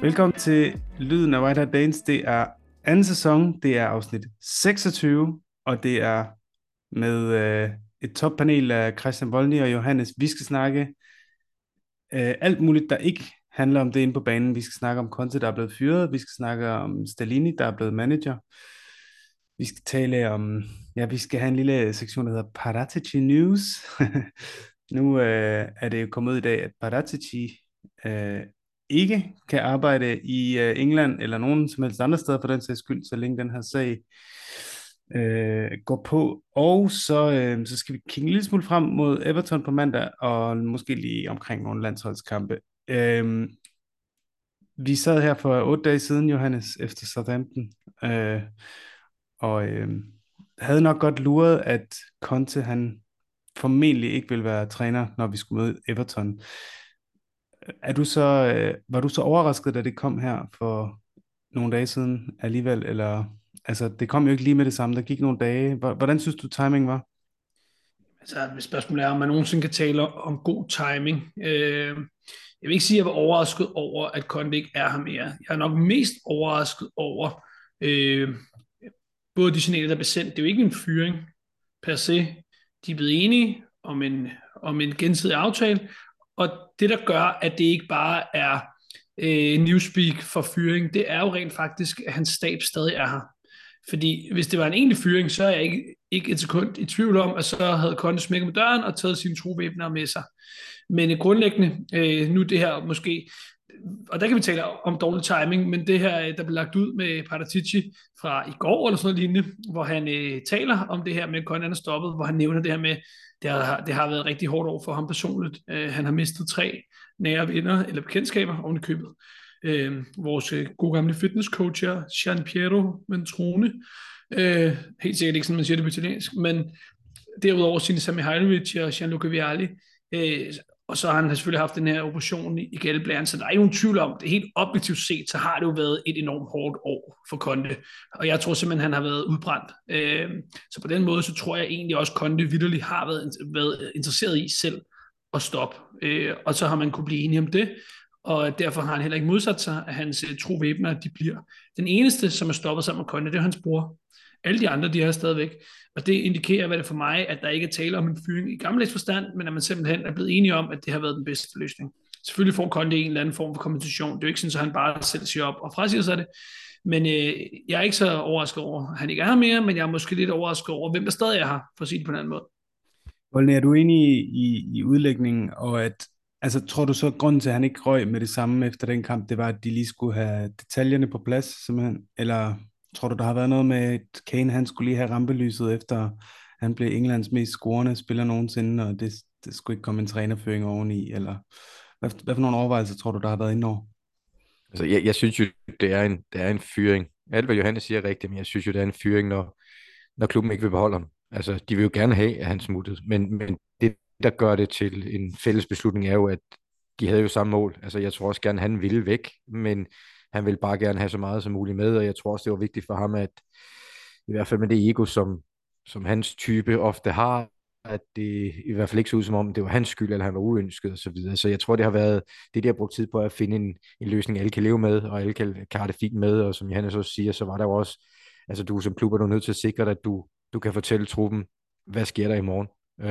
Velkommen til Lyden af White Hart Danes. Det er anden sæson, det er afsnit 26, og det er med et toppanel af Christian Volny og Johannes. Vi skal snakke alt muligt, der ikke handler om det inde på banen. Vi skal snakke om Conte, der er blevet fyret. Vi skal snakke om Stellini, der er blevet manager. Vi skal tale om, ja, vi skal have en lille sektion, der hedder Paratici News. Nu er det jo kommet ud i dag, at Paratici ikke kan arbejde i England eller nogen som helst andre steder for den sags skyld, så længe den her sag går på. Og så skal vi kigge en lille smule frem mod Everton på mandag, og måske lige omkring nogle landsholdskampe. Vi sad her for 8 dage siden, Johannes, efter Southampton, og havde nok godt luret, at Conte, han formentlig ikke vil være træner, når vi skulle møde Everton. Var du så overrasket, da det kom her for nogle dage siden alligevel, eller altså det kom jo ikke lige med det samme, der gik nogle dage. Hvordan synes du timing var? Altså, hvis spørgsmålet er, om man nogensinde kan tale om god timing. Jeg vil ikke sige, at jeg var overrasket over, at Conte ikke er her mere. Jeg er nok mest overrasket over øh, både de signaler, der blev sendt. Det er jo ikke en fyring per se. De er blevet enige om en gensidig aftale, og det, der gør, at det ikke bare er newspeak for fyring, det er jo rent faktisk, at hans stab stadig er her. Fordi hvis det var en egentlig fyring, så er jeg ikke et sekund i tvivl om, at så havde Conte smækket med døren og taget sine trovæbner med sig. Men grundlæggende, nu det her måske, og der kan vi tale om dårlig timing, men det her, der blev lagt ud med Paratici fra i går eller sådan noget lignende, hvor han taler om det her med, at Conte er stoppet, hvor han nævner det her med, det har været rigtig hårdt over for ham personligt. Han har mistet 3 nære venner eller bekendtskaber oven i købet. Vores gode gamle fitnesscoach her, Gian Piero Ventrone. Helt sikkert ikke sådan, man siger det på italiensk, men derudover Sinisa Mihailovic og Gianluca Vialli. Og så har han selvfølgelig haft den her operation i galdeblæren, så der er ikke nogen tvivl om, det helt objektivt set, så har det jo været et enormt hårdt år for Conte. Og jeg tror simpelthen, han har været udbrændt. Så på den måde, så tror jeg egentlig også, Conte vitterligt har været interesseret i selv at stoppe. Og så har man kunne blive enige om det, og derfor har han heller ikke modsat sig, at hans tro væbner, de bliver. Den eneste, som er stoppet sammen med Conte, det er hans bror. Alle de andre, de er stadigvæk. Og det indikerer, hvad det for mig, at der ikke er tale om en fyring i gammeldags forstand, men at man simpelthen er blevet enige om, at det har været den bedste løsning. Selvfølgelig får Conte en eller anden form for kompensation. Det er jo ikke sådan, at han bare selv siger op og frasiger sig det. Men jeg er ikke så overrasket over, at han ikke er her mere, men jeg er måske lidt overrasket over, hvem der stadig er her, for at sige det på en anden måde. Volny, er du enig i udlægningen, og at, altså tror du så, at grunden til, at han ikke røg med det samme efter den kamp, det var, at de lige skulle have detaljerne på plads, simpelthen? Eller tror du, der har været noget med, at Kane, han skulle lige have rampelyset efter, han blev Englands mest scorende spiller nogensinde, og det skulle ikke komme en trænerføring oveni, eller hvad for nogle overvejelser tror du, der har været indover? Altså, jeg synes jo, det er en fyring. Alt, hvad Johannes siger er rigtigt, men jeg synes jo, det er en fyring, når klubben ikke vil beholde ham. Altså, de vil jo gerne have, at han smuttede, men det, der gør det til en fælles beslutning, er jo, at de havde jo samme mål. Altså, jeg tror også gerne, han ville væk, men han ville bare gerne have så meget som muligt med, og jeg tror også, det var vigtigt for ham, at i hvert fald med det ego, som hans type ofte har, at det i hvert fald ikke så ud som om, det var hans skyld, eller han var uønsket og så videre. Så jeg tror, det har været det, de har brugt tid på at finde en løsning, alle kan leve med, og alle kan have det fint med, og som Johannes også siger, så var der jo også, altså du som klub er du nødt til at sikre dig, at du kan fortælle truppen, hvad sker der i morgen.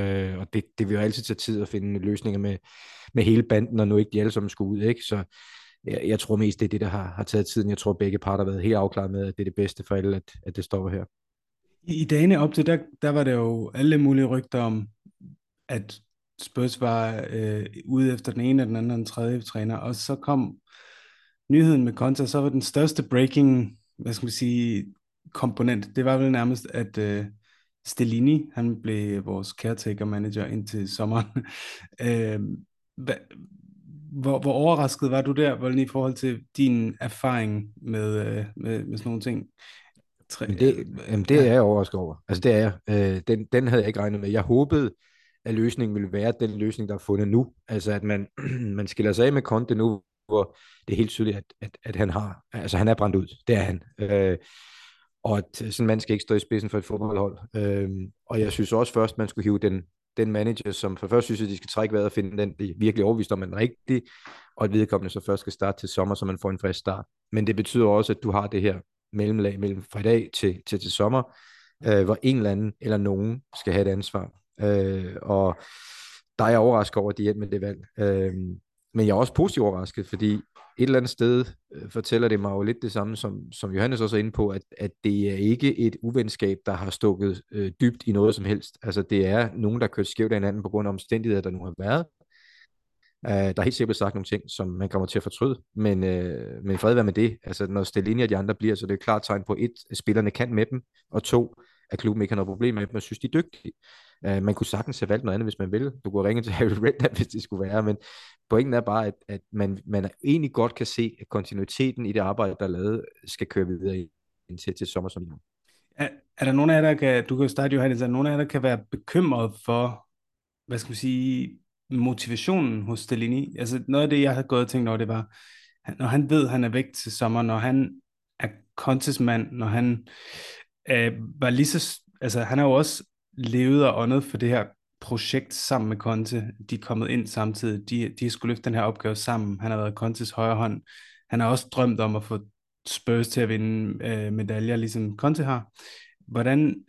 Og det vil jo altid tage tid at finde løsninger med hele banden, og nu ikke de alle sammen skulle ud, ikke? Så jeg tror mest, det er det, der har taget tiden. Jeg tror, begge parter har været helt afklaret med, at det er det bedste for alle, at det stopper her. I dagene op til, der var der jo alle mulige rygter om, at Spurs var ude efter den ene, den anden og den tredje træner, og så kom nyheden med Conte, så var den største breaking, hvad skal man sige, komponent, det var vel nærmest, at Stellini, han blev vores caretaker manager indtil sommeren. øh, hvad, hvor overrasket var du der, Volny, i forhold til din erfaring med sådan nogle ting? Det er Ja. jeg overrasket over. Altså det er jeg. Den havde jeg ikke regnet med. Jeg håbede, at løsningen ville være den løsning, der er fundet nu. Altså at man, man skiller sig af med Conte nu, hvor det er helt tydeligt, at han er brændt ud. Det er han. Og at sådan en mand skal ikke stå i spidsen for et fodboldhold. Og jeg synes også først, man skulle hive den manager, som for først synes, at de skal trække vejret og finde den, de er virkelig overbevist om, er den rigtige, og at vedkommende så først skal starte til sommer, så man får en frisk start. Men det betyder også, at du har det her mellemlag mellem fra i dag til sommer, hvor en eller anden eller nogen skal have et ansvar. Og der er jeg overrasket over, at de endte med det valg. Men jeg er også positivt overrasket, fordi et eller andet sted fortæller det mig jo lidt det samme, som Johannes også er inde på, at det er ikke et uvenskab, der har stukket dybt i noget som helst. Altså det er nogen, der har kørt skævt af hinanden på grund af omstændigheder, der nu har været. Der er helt sikkert sagt nogle ting, som man kommer til at fortryde, men fred være med det. Altså når Stellini og de andre bliver, så det er et klart tegn på, et, at spillerne kan med dem, og to, at klubben ikke har noget problem med dem, og synes, de er dygtige. Man kunne sagtens have valgt noget andet, hvis man ville. Du kunne ringe til Harry Redknapp, hvis det skulle være, men pointen er bare, at man egentlig godt kan se, at kontinuiteten i det arbejde, der er lavet, skal køre videre indtil til sommer som nu. Er der nogen af jer, der kan, du kan jo starte, Johannes, er der nogen af jer, der kan være bekymret for, hvad skal man sige, motivationen hos Stellini? Altså noget af det, jeg havde gået og tænkt over, det var, når han ved, at han er væk til sommer, når han er Contes mand, når han var lige så, altså han har jo også levet og åndet for det her projekt sammen med Conte. De er kommet ind samtidig, de har skulle løfte den her opgave sammen. Han har været Contes højre hånd. Han har også drømt om at få Spurs til at vinde medaljer, ligesom Conte har. Hvordan,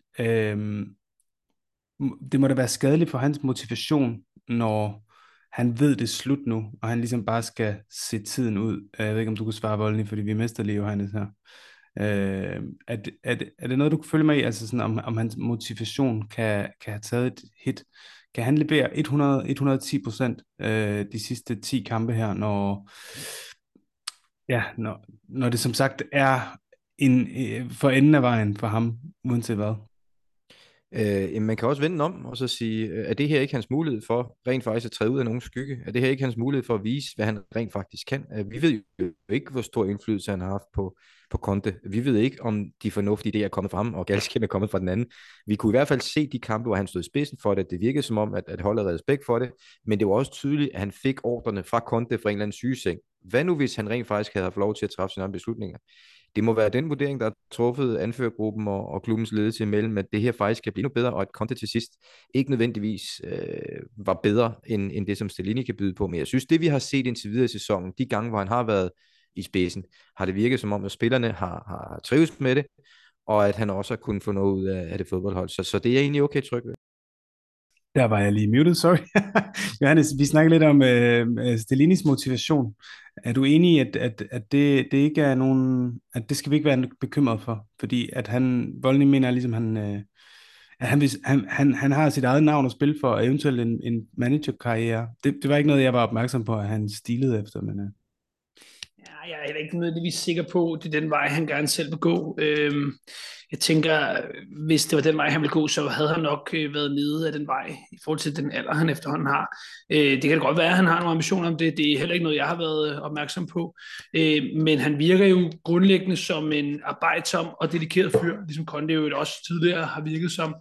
det må da være skadeligt for hans motivation, når han ved, det er slut nu, og han ligesom bare skal se tiden ud. Jeg ved ikke, om du kunne svare Voldny, fordi vi mister lige Johannes her. Er det noget, du kan følge med i, altså sådan, om hans motivation kan have taget et hit? Kan han levere 110% de sidste 10 kampe her, når det som sagt er for enden af vejen for ham, uanset hvad? Man kan også vende den om og så sige, er det her ikke hans mulighed for rent faktisk at træde ud af nogen skygge? Er det her ikke hans mulighed for at vise, hvad han rent faktisk kan? Vi ved jo ikke, hvor stor indflydelse han har haft på Conte. Vi ved ikke, om de fornuftige idéer er kommet frem, og Galskin er kommet fra den anden. Vi kunne i hvert fald se de kampe, hvor han stod i spidsen for det. Det virkede som om, at holdet havde respekt for det, men det var også tydeligt, at han fik ordrene fra Conte fra en eller anden sygeseng. Hvad nu, hvis han rent faktisk havde haft lov til at træffe sine egne beslutninger? Det må være den vurdering, der er truffet anførergruppen og klubbens ledelse imellem, at det her faktisk kan blive noget bedre, og at Conte til sidst ikke nødvendigvis var bedre end det, som Stellini kan byde på. Men jeg synes, det vi har set indtil videre i sæsonen, de gange, hvor han har været i spidsen, har det virket som om, at spillerne har trives med det, og at han også har kunnet få noget ud af det fodboldhold. Så det er jeg egentlig okay tryg ved. Der var jeg lige muted, sorry. Johannes, vi snakker lidt om Stellinis motivation. Er du enig i, at det ikke er nogen, at det skal vi ikke være bekymret for? Fordi at Voldny mener ligesom, at han har sit eget navn at spille for, og eventuelt en managerkarriere. Det var ikke noget, jeg var opmærksom på, at han stilede efter, men... Ja, jeg er heller ikke nødvendigvis sikker på, at det er den vej, han gerne selv vil gå. Jeg tænker, hvis det var den vej, han ville gå, så havde han nok været nede af den vej, i forhold til den alder, han efterhånden har. Det kan godt være, at han har nogle ambitioner om det. Det er heller ikke noget, jeg har været opmærksom på. Men han virker jo grundlæggende som en arbejdsom og dedikeret fyr, ligesom Conte jo også tidligere har virket som.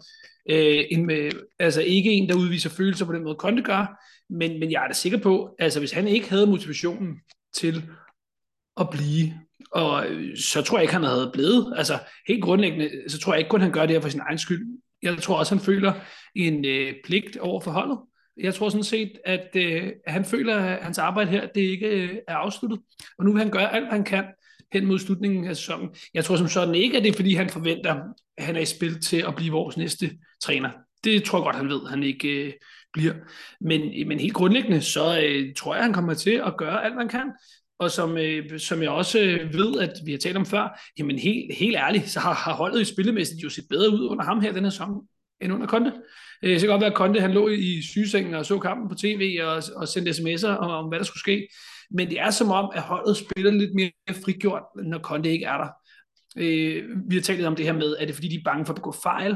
Altså ikke en, der udviser følelser på den måde, Conte gør, men jeg er da sikker på, altså hvis han ikke havde motivationen til at blive, og så tror jeg ikke, han havde blevet. Altså helt grundlæggende, så tror jeg ikke kun, han gør det her for sin egen skyld. Jeg tror også, han føler en pligt over for holdet. Jeg tror sådan set, at han føler, at hans arbejde her, det ikke er afsluttet. Og nu vil han gøre alt, hvad han kan hen mod slutningen af sæsonen. Jeg tror som sådan ikke, at det er, fordi han forventer, at han er i spil til at blive vores næste træner. Det tror jeg godt, han ved, han ikke bliver. Men helt grundlæggende, så tror jeg, han kommer til at gøre alt, hvad han kan. Og som jeg også ved, at vi har talt om før, jamen helt ærligt, så har holdet i spillemæssigt jo set bedre ud under ham her den her sæson, end under Conte. Det kan godt være, at Conte han lå i sygesengen og så kampen på tv og sendte sms'er om, hvad der skulle ske. Men det er som om, at holdet spiller lidt mere frigjort, når Conte ikke er der. Vi har talt lidt om det her med, at det er fordi, de er bange for at begå fejl.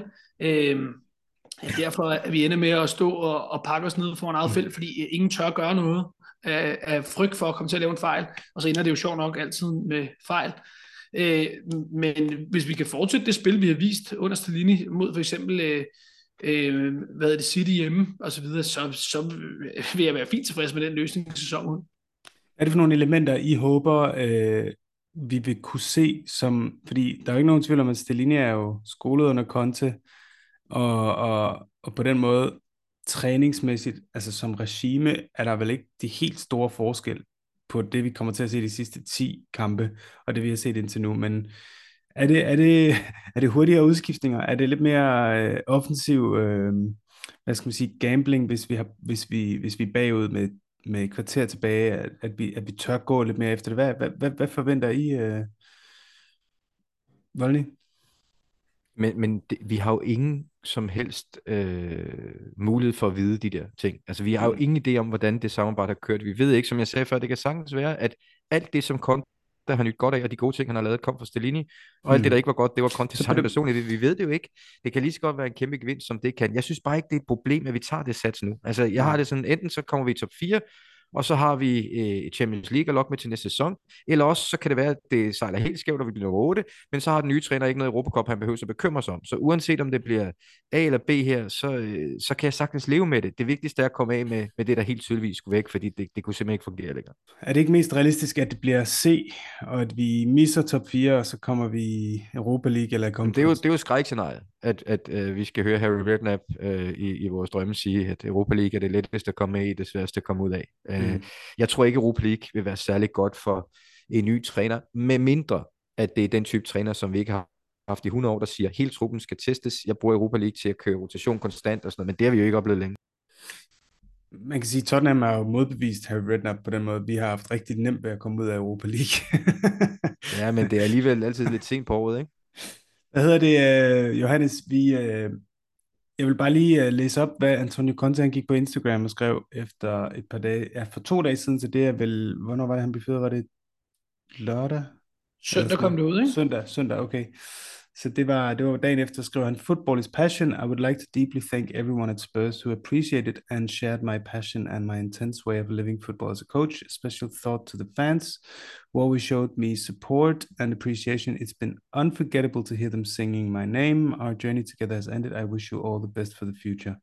Derfor er vi ender med at stå og pakke os ned foran eget felt, fordi ingen tør gøre noget af frygt for at komme til at lave en fejl, og så ender det jo sjovt nok altid med fejl. Men hvis vi kan fortsætte det spil, vi har vist under Stellini mod for eksempel City hjemme og så videre, så vil jeg være fint tilfreds med den løsning i sæsonen. Er det for nogle elementer, I håber, vi vil kunne se, fordi der er jo ikke nogen tvivl om, at Stellini er jo skolet under Conte, og på den måde træningsmæssigt, altså som regime, er der vel ikke de helt store forskel på det, vi kommer til at se de sidste 10 kampe, og det vi har set indtil nu, men er det hurtigere udskiftninger? Er det lidt mere offensiv, hvad skal man sige, gambling, hvis vi er bagud med et kvarter tilbage, at vi tør gå lidt mere efter det? Hvad forventer I, Voldny? Men vi har jo ingen som helst mulighed for at vide de der ting. Altså, vi har jo ingen idé om, hvordan det samarbejde har kørt. Vi ved ikke, som jeg sagde før, det kan sagtens være, at alt det, som Conte har nyt godt af, og de gode ting, han har lavet, kom fra Stellini, og alt det, der ikke var godt, det var Conte til egen person. Vi ved det jo ikke. Det kan lige så godt være en kæmpe gevinst, som det kan. Jeg synes bare ikke, det er et problem, at vi tager det sats nu. Altså, jeg har det sådan, enten så kommer vi i top 4, og så har vi Champions League at lokke med til næste sæson, eller også så kan det være, at det sejler helt skævt, og vi bliver nummer 8, men så har den nye træner ikke noget Europacup, han behøver at bekymre sig om. Så uanset om det bliver A eller B her, så kan jeg sagtens leve med det. Det vigtigste er at komme af med det, der helt tydeligvis skulle væk, fordi det kunne simpelthen ikke fungere længere. Er det ikke mest realistisk, at det bliver C, og at vi misser top 4, og så kommer vi i Europa League eller Conference? Det er jo skrækscenariet, at vi skal høre Harry Redknapp i vores drømme sige, at Europa League er det letteste at komme med i, det sværeste at komme ud af. Jeg tror ikke, Europa League vil være særlig godt for en ny træner, med mindre at det er den type træner, som vi ikke har haft i 100 år, der siger, at hele truppen skal testes. Jeg bruger Europa League til at køre rotation konstant og sådan noget, men det har vi jo ikke oplevet længe. Man kan sige, at Tottenham har jo modbevist Harry Redknapp på den måde. Vi har haft rigtig nemt ved at komme ud af Europa League. Ja, men det er alligevel altid lidt sent på året, ikke? Hvad hedder det, Johannes? Jeg vil bare lige læse op, hvad Antonio Conte han gik på Instagram og skrev efter et par dage, ja, for 2 dage siden, så det er vel, hvornår var det, han blev fyret? Var det lørdag? Søndag kom det ud, ikke? Søndag, okay. Så det var dagen efter, skrev han, Football is passion. I would like to deeply thank everyone at Spurs who appreciated and shared my passion and my intense way of living football as a coach. A special thought to the fans who always showed me support and appreciation. It's been unforgettable to hear them singing my name. Our journey together has ended. I wish you all the best for the future.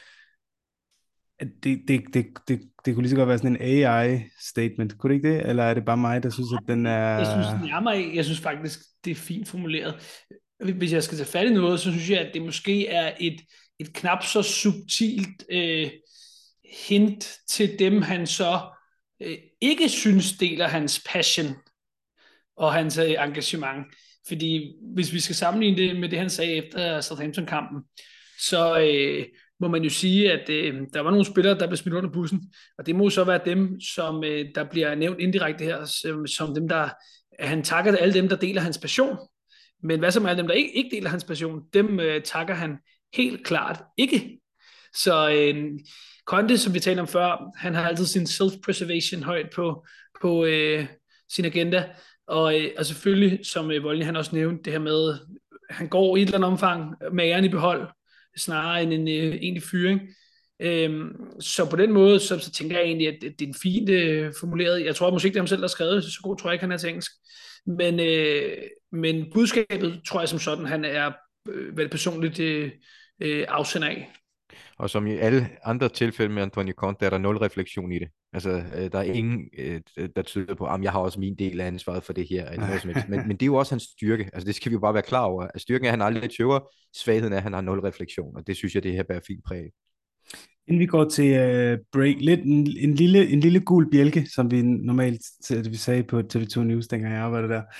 Det kunne lige så godt være sådan en AI-statement, kunne det ikke det? Eller er det bare mig, der synes, at den er... Jeg synes faktisk, det er fint formuleret. Hvis jeg skal tage fat i noget, så synes jeg, at det måske er et knap så subtilt hint til dem, han så ikke synes deler hans passion og hans engagement. Fordi hvis vi skal sammenligne det med det, han sagde efter Southampton-kampen, så må man jo sige, at der var nogle spillere, der blev smidt under bussen, og det må så være dem, som der bliver nævnt indirekte her, som dem, der han takker alle dem, der deler hans passion. Men hvad som er dem, der ikke deler hans passion, dem takker han helt klart ikke. Så Conte, som vi talte om før, han har altid sin self-preservation højt på sin agenda, og selvfølgelig, som Voldny han også nævnte, det her med, han går i et eller andet omfang med æren i behold, snarere end en egentlig fyring. Så på den måde, så tænker jeg egentlig, at det er en fint formuleret. Jeg tror måske ikke, det er ham selv, der har skrevet, så god tror jeg ikke, han er til engelsk. Men budskabet, tror jeg som sådan, han er vel personligt afsender af. Og som i alle andre tilfælde med Antonio Conte, er der 0 refleksion i det. Altså, der er ingen, der tyder på, at jeg har også min del af ansvaret for det her. Eller noget som helst. Men det er jo også hans styrke. Altså, det skal vi jo bare være klar over. At styrken er, at han aldrig tøver. Svagheden er, at han har 0 refleksion. Og det synes jeg, det her bærer fint præg. Inden vi går til break, lidt en lille gul bjælke, som vi normalt vi sagde på TV2 News, dengang jeg arbejdede der.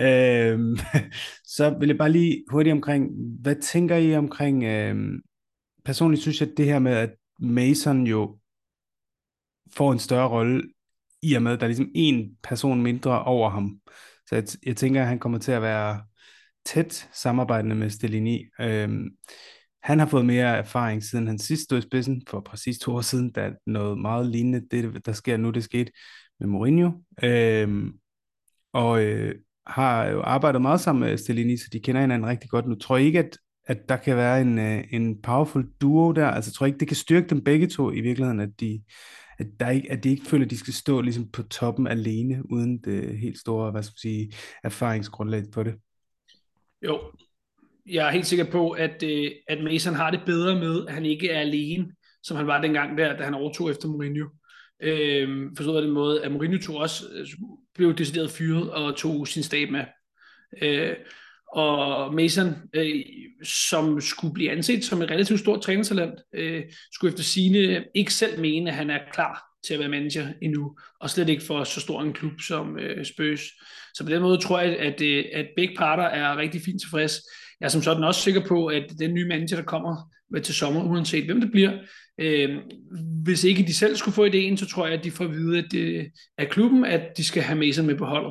Så vil jeg bare lige hurtigt omkring, hvad tænker I omkring, personligt synes jeg, at det her med, at Mason jo får en større rolle, i og med, at der er ligesom en person mindre over ham. Så jeg tænker, at han kommer til at være tæt samarbejdende med Stellini. Han har fået mere erfaring, siden han sidst stod i spidsen, for præcis 2 år siden, da noget meget lignende, det der sker nu, det skete med Mourinho. Har jo arbejdet meget sammen med Stellini, så de kender hinanden rigtig godt. Nu tror jeg ikke, at der kan være en powerful duo der. Altså jeg tror ikke, det kan styrke dem begge to i virkeligheden, at de ikke føler, at de skal stå ligesom på toppen alene, uden det helt store, hvad skal man sige, erfaringsgrundlag for det. Jo, jeg er helt sikker på, at Mason har det bedre med, at han ikke er alene, som han var dengang der, da han overtog efter Mourinho. Forstået af den måde, at Mourinho også blev decideret fyret og tog sin stab med. Og Mason, som skulle blive anset som et relativt stort trænertalent, skulle efter sigende ikke selv mene, at han er klar til at være manager endnu, og slet ikke for så stor en klub som Spurs. Så på den måde tror jeg, at begge parter er rigtig fint tilfreds. Jeg er som sådan også sikker på, at den nye manager, der kommer til sommer, uanset hvem det bliver, hvis ikke de selv skulle få ideen, så tror jeg, at de får at vide af klubben, at de skal have Mason med på holdet.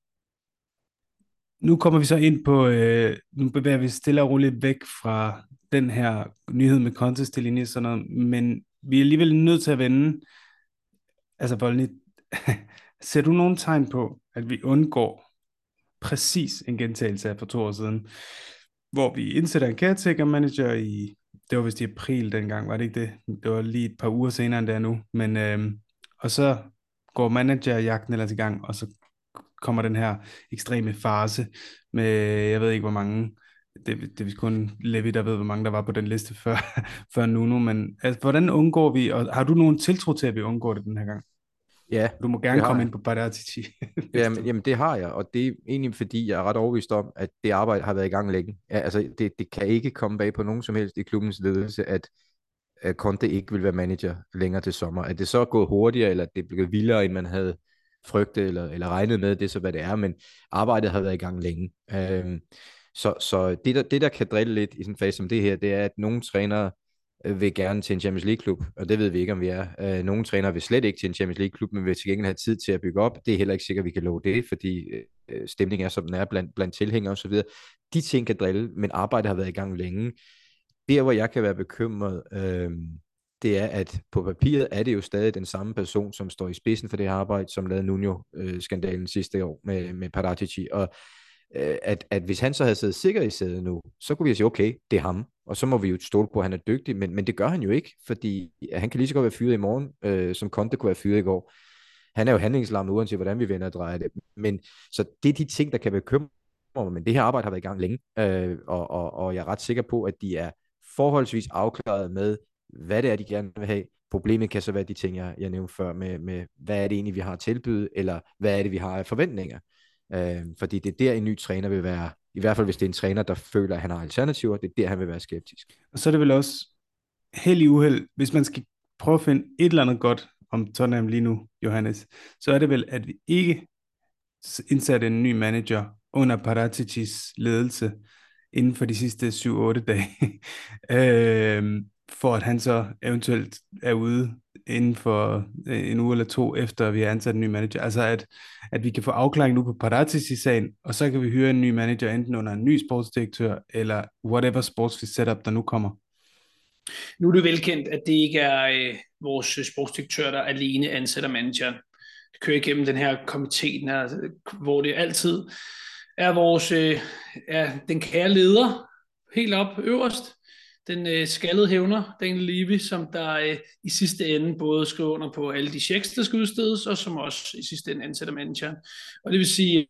Nu kommer vi så ind på, nu bevæger vi stille og roligt væk fra den her nyhed med Contes til linje og sådan noget, men vi er alligevel nødt til at vende, altså Volny, ser du nogen tegn på, at vi undgår præcis en gentagelse af for 2 år siden, hvor vi indsætter en caretaker manager det var vist i april dengang, var det ikke det? Det var lige et par uger senere end det er nu, men og så går managerjagten ellers i gang, og så kommer den her ekstreme fase med, jeg ved ikke hvor mange, det er vist kun Levi, der ved, hvor mange der var på den liste før Nuno, men altså, hvordan undgår vi, og har du nogen tiltro til, at vi undgår det den her gang? Ja, Du må gerne komme ind på Paratici. Jamen det har jeg, og det er egentlig fordi, jeg er ret overbevist om, at det arbejde har været i gang længe. Ja, altså det kan ikke komme bag på nogen som helst i klubbens ledelse, at Conte ikke vil være manager længere til sommer. At det så er gået hurtigere, eller at det er blevet vildere, end man havde frygtet eller regnet med, det er så hvad det er, men arbejdet har været i gang længe. Så det der kan drille lidt i sådan en fase som det her, det er, at nogle trænere vil gerne til en Champions League-klub, og det ved vi ikke, om vi er. Nogle trænere vil slet ikke til en Champions League-klub, men vil til gengæld have tid til at bygge op. Det er heller ikke sikkert, at vi kan love det, fordi stemningen er, som den er blandt tilhængere og så videre. De ting kan drille, men arbejdet har været i gang længe. Der, hvor jeg kan være bekymret, det er, at på papiret er det jo stadig den samme person, som står i spidsen for det her arbejde, som lavede Nuno-skandalen sidste år med Paratici, og at hvis han så havde siddet sikker i sædet nu, så kunne vi sige, okay, det er ham, og så må vi jo stole på, at han er dygtig, men det gør han jo ikke, fordi han kan lige så godt være fyret i morgen, som Conte kunne være fyret i går. Han er jo handlingslammet, uanset hvordan vi vender og drejer det. Men så det er de ting, der kan bekymre mig, men det her arbejde har været i gang længe, og jeg er ret sikker på, at de er forholdsvis afklaret med, hvad det er, de gerne vil have. Problemet kan så være de ting, jeg nævnte før, med hvad er det egentlig, vi har at tilbyde, eller hvad er det, vi har af forventninger. Fordi det er der, en ny træner vil være, i hvert fald hvis det er en træner, der føler, at han har alternativer, det er der, han vil være skeptisk. Og så er det vel også held i uheld, hvis man skal prøve at finde et eller andet godt om Tottenham lige nu, Johannes, så er det vel, at vi ikke indsatte en ny manager under Paraticis ledelse inden for de sidste 7-8 dage, for at han så eventuelt er ude inden for en uge eller 2, efter vi har ansat en ny manager. Altså at vi kan få afklaring nu på Paratici-sagen, og så kan vi hyre en ny manager, enten under en ny sportsdirektør, eller whatever sportslig setup, der nu kommer. Nu er det velkendt, at det ikke er vores sportsdirektør, der alene ansætter manageren. Det kører igennem den her komité, hvor det altid er vores den kære leder, helt op øverst, den skaldede hævner, Daniel Levy, som der i sidste ende både skriver under på alle de checks, der skal udstedes, og som også i sidste ende ansætter manageren. Og det vil sige,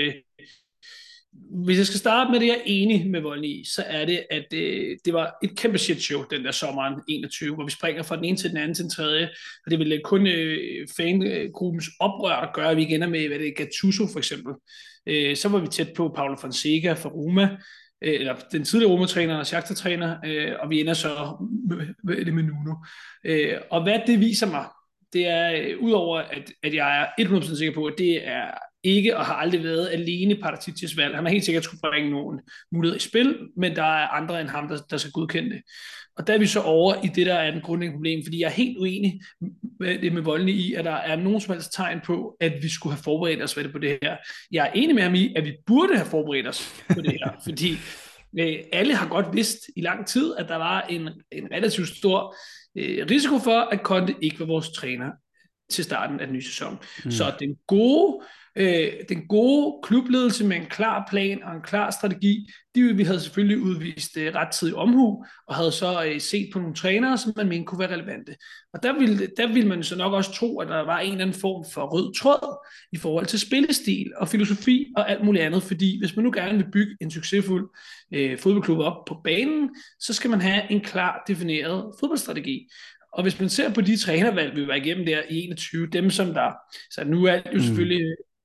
hvis jeg skal starte med det, jeg er enig med Volny i, så er det, at det var et kæmpe shit show den der sommeren 21, hvor vi springer fra den ene til den anden til den tredje, og det vil kun fangruppens oprør, der gør, at vi igen er med, hvad det er, Gattuso for eksempel. Så var vi tæt på Paulo Fonseca fra Roma, eller den tidligere Roma-træner og Shakhtar-træner, og vi ender så med Nuno. Og hvad det viser mig, det er, udover at jeg er 100% sikker på, at det er ikke og har aldrig været alene Paraticis valg. Han har helt sikkert skulle bringe nogen muligheder i spil, men der er andre end ham, der skal godkende det. Og der er vi så over i det, der er den grundlæggende problem, fordi jeg er helt uenig med Volny i, at der er nogen som helst tegn på, at vi skulle have forberedt os på det her. Jeg er enig med ham i, at vi burde have forberedt os på det her, fordi alle har godt vidst i lang tid, at der var en relativt stor risiko for, at Conte ikke var vores træner til starten af den nye sæson. Så den gode klubledelse med en klar plan og en klar strategi, vi havde selvfølgelig udvist rettidig omhu, og havde så set på nogle trænere, som man mente kunne være relevante. Og der ville man så nok også tro, at der var en eller anden form for rød tråd i forhold til spillestil og filosofi og alt muligt andet, fordi hvis man nu gerne vil bygge en succesfuld fodboldklub op på banen, så skal man have en klar defineret fodboldstrategi. Og hvis man ser på de trænervalg, vi var igennem der i 21, dem som der, så nu er det jo selvfølgelig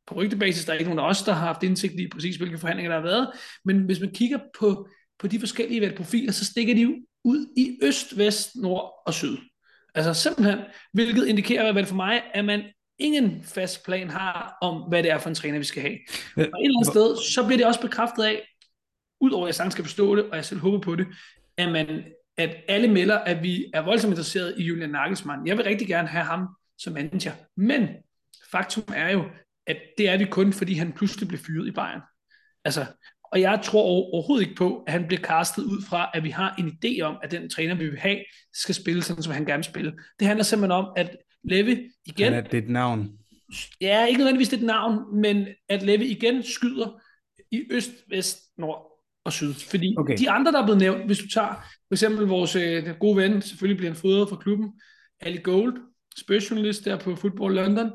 på rygtebasis, der er ikke nogen af os, der har haft indsigt i præcis, hvilke forhandlinger der har været, men hvis man kigger på de forskellige profiler, så stikker de jo ud i øst, vest, nord og syd. Altså simpelthen, hvilket indikerer i hvert fald for mig, at man ingen fast plan har om, hvad det er for en træner, vi skal have. Og et eller andet sted, så bliver det også bekræftet af, udover at jeg sagtens skal forstå det, og jeg selv håber på det, at alle melder, at vi er voldsomt interesseret i Julian Nagelsmann. Jeg vil rigtig gerne have ham som manager, men faktum er jo, at det er vi kun, fordi han pludselig blev fyret i Bayern. Altså, og jeg tror overhovedet ikke på, at han bliver castet ud fra, at vi har en idé om, at den træner, vi vil have, skal spille sådan, som han gerne vil spille. Det handler simpelthen om, at Levy igen... Han er dit navn. Ja, ikke nødvendigvis det navn, men at Levy igen skyder i øst, vest, nord og syd. Fordi de andre, der er blevet nævnt, hvis du tager for eksempel vores gode ven, selvfølgelig bliver han fodret fra klubben, Ali Gold, specialist der på Football London,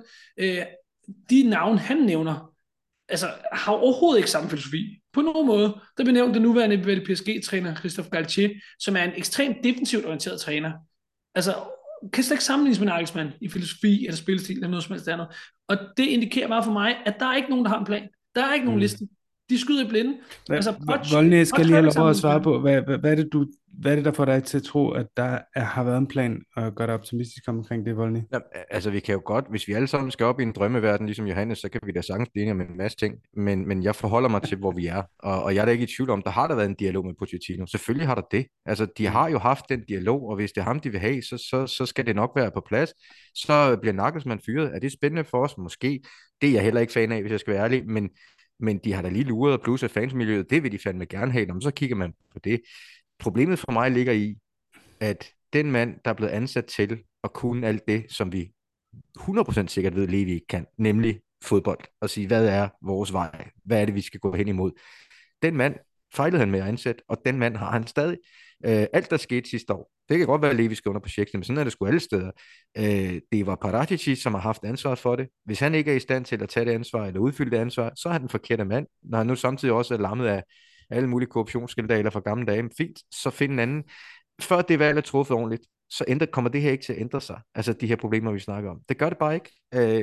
de navn, han nævner, altså har overhovedet ikke samme filosofi. På nogen måde, der bliver nævnt den nuværende PSG-træner, Christophe Galtier, som er en ekstremt defensivt orienteret træner. Altså, kan slet ikke sammenlignes med Nagelsmann i filosofi eller spilstil eller noget som helst andet. Og det indikerer bare for mig, at der er ikke nogen, der har en plan. Der er ikke nogen liste. De skyder i blinde. Volny, jeg skal lige have lov at svare på, hvad er det, der får dig til at tro, at der har været en plan, og gør dig optimistisk omkring det, Volny? Ja, altså vi kan jo godt, hvis vi alle sammen skal op i en drømmeverden, ligesom Johannes, så kan vi da sagtens blive enige om en masse ting, men jeg forholder mig til, hvor vi er, og jeg er da ikke i tvivl om, der har der været en dialog med Pochettino. Selvfølgelig har der det. Altså de har jo haft den dialog, og hvis det er ham, de vil have, så skal det nok være på plads. Så bliver Nagelsmann fyret. Er det spændende for os? Måske. Det er jeg heller ikke fan af, hvis jeg skal være ærlig, men de har da lige luret, og plus af fansmiljøet, det vil de fandme gerne have, når så kigger man på det. Problemet for mig ligger i, at den mand, der er blevet ansat til at kunne alt det, som vi 100% sikkert ved, Levi ikke kan, nemlig fodbold, og sige, hvad er vores vej? Hvad er det, vi skal gå hen imod? Den mand fejlede han med at ansætte, og den mand har han stadig. Alt, der skete sidste år, det kan godt være, at Levi skal under projektet, men sådan er det sgu alle steder. Det var Paratici, som har haft ansvar for det. Hvis han ikke er i stand til at tage det ansvar, eller udfylde det ansvar, så er han den forkerte mand, når han nu samtidig også er lammet af alle mulige korruptionsskandaler fra gamle dage. Fint, så find en anden. Før det valg er truffet ordentligt, så kommer det her ikke til at ændre sig. Altså de her problemer, vi snakker om. Det gør det bare ikke.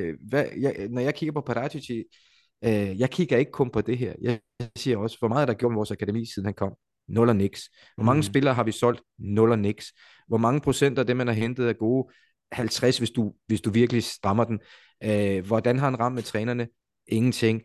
Når jeg kigger på Paratici, jeg kigger ikke kun på det her. Jeg siger også, hvor meget er der gjort med vores akademi, siden han kom? Nul og niks. Hvor mange spillere har vi solgt? Nul og niks. Hvor mange procent af det, man har hentet, er gode? 50, hvis du virkelig strammer den. Hvordan har han ramt med trænerne? Ingenting.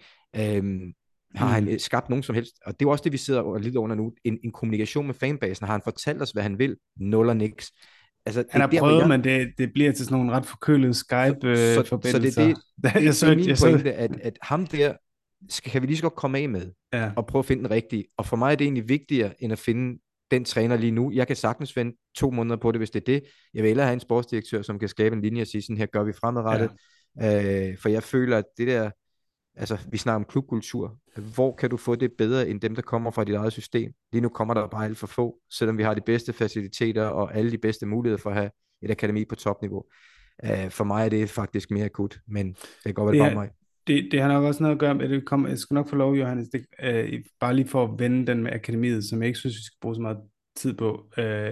Har han skabt nogen som helst? Og det er også det, vi sidder lidt under nu. En kommunikation med fanbasen. Har han fortalt os, hvad han vil? Nul og niks. Altså, han har prøvet, men det bliver til sådan nogle ret forkølede Skype-forbindelser. Så det er min pointe, at ham der, kan vi lige så godt komme af med, og prøve at finde den rigtige. Og for mig er det egentlig vigtigere, end at finde den træner lige nu. Jeg kan sagtens vente 2 måneder på det, hvis det er det. Jeg vil hellere have en sportsdirektør, som kan skabe en linje og sige, sådan her gør vi fremadrettet. For jeg føler, at det der, altså vi snakker om klubkultur. Hvor kan du få det bedre, end dem, der kommer fra dit eget system? Lige nu kommer der bare alt for få, selvom vi har de bedste faciliteter og alle de bedste muligheder for at have et akademi på topniveau. For mig er det faktisk mere akut, men det kan godt være bare mig. Det har nok også noget at gøre med, jeg skal nok få lov, Johannes, bare lige for at vende den med akademiet, som jeg ikke synes, vi skal bruge så meget tid på,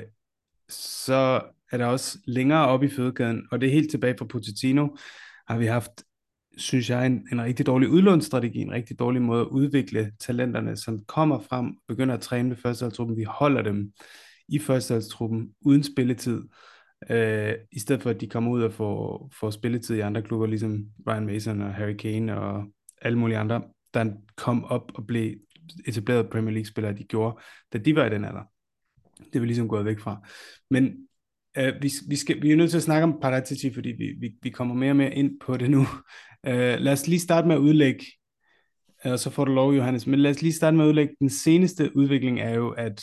så er der også længere op i fødekæden, og det er helt tilbage fra Pochettino, har vi haft, synes jeg, en rigtig dårlig udlånsstrategi, en rigtig dårlig måde at udvikle talenterne, som kommer frem, begynder at træne med førsteholdstruppen, vi holder dem i førsteholdstruppen uden spilletid, i stedet for at de kommer ud og får spilletid i andre klubber, ligesom Ryan Mason og Harry Kane og alle mulige andre, der kom op og blev etableret Premier League-spillere, de gjorde, da de var i den alder. Det er vi ligesom gået væk fra. Men vi er nødt til at snakke om Paratici, fordi vi kommer mere og mere ind på det nu. Lad os lige starte med at udlægge, og så får du lov, Johannes, men lad os lige starte med at udlægge, den seneste udvikling er jo, at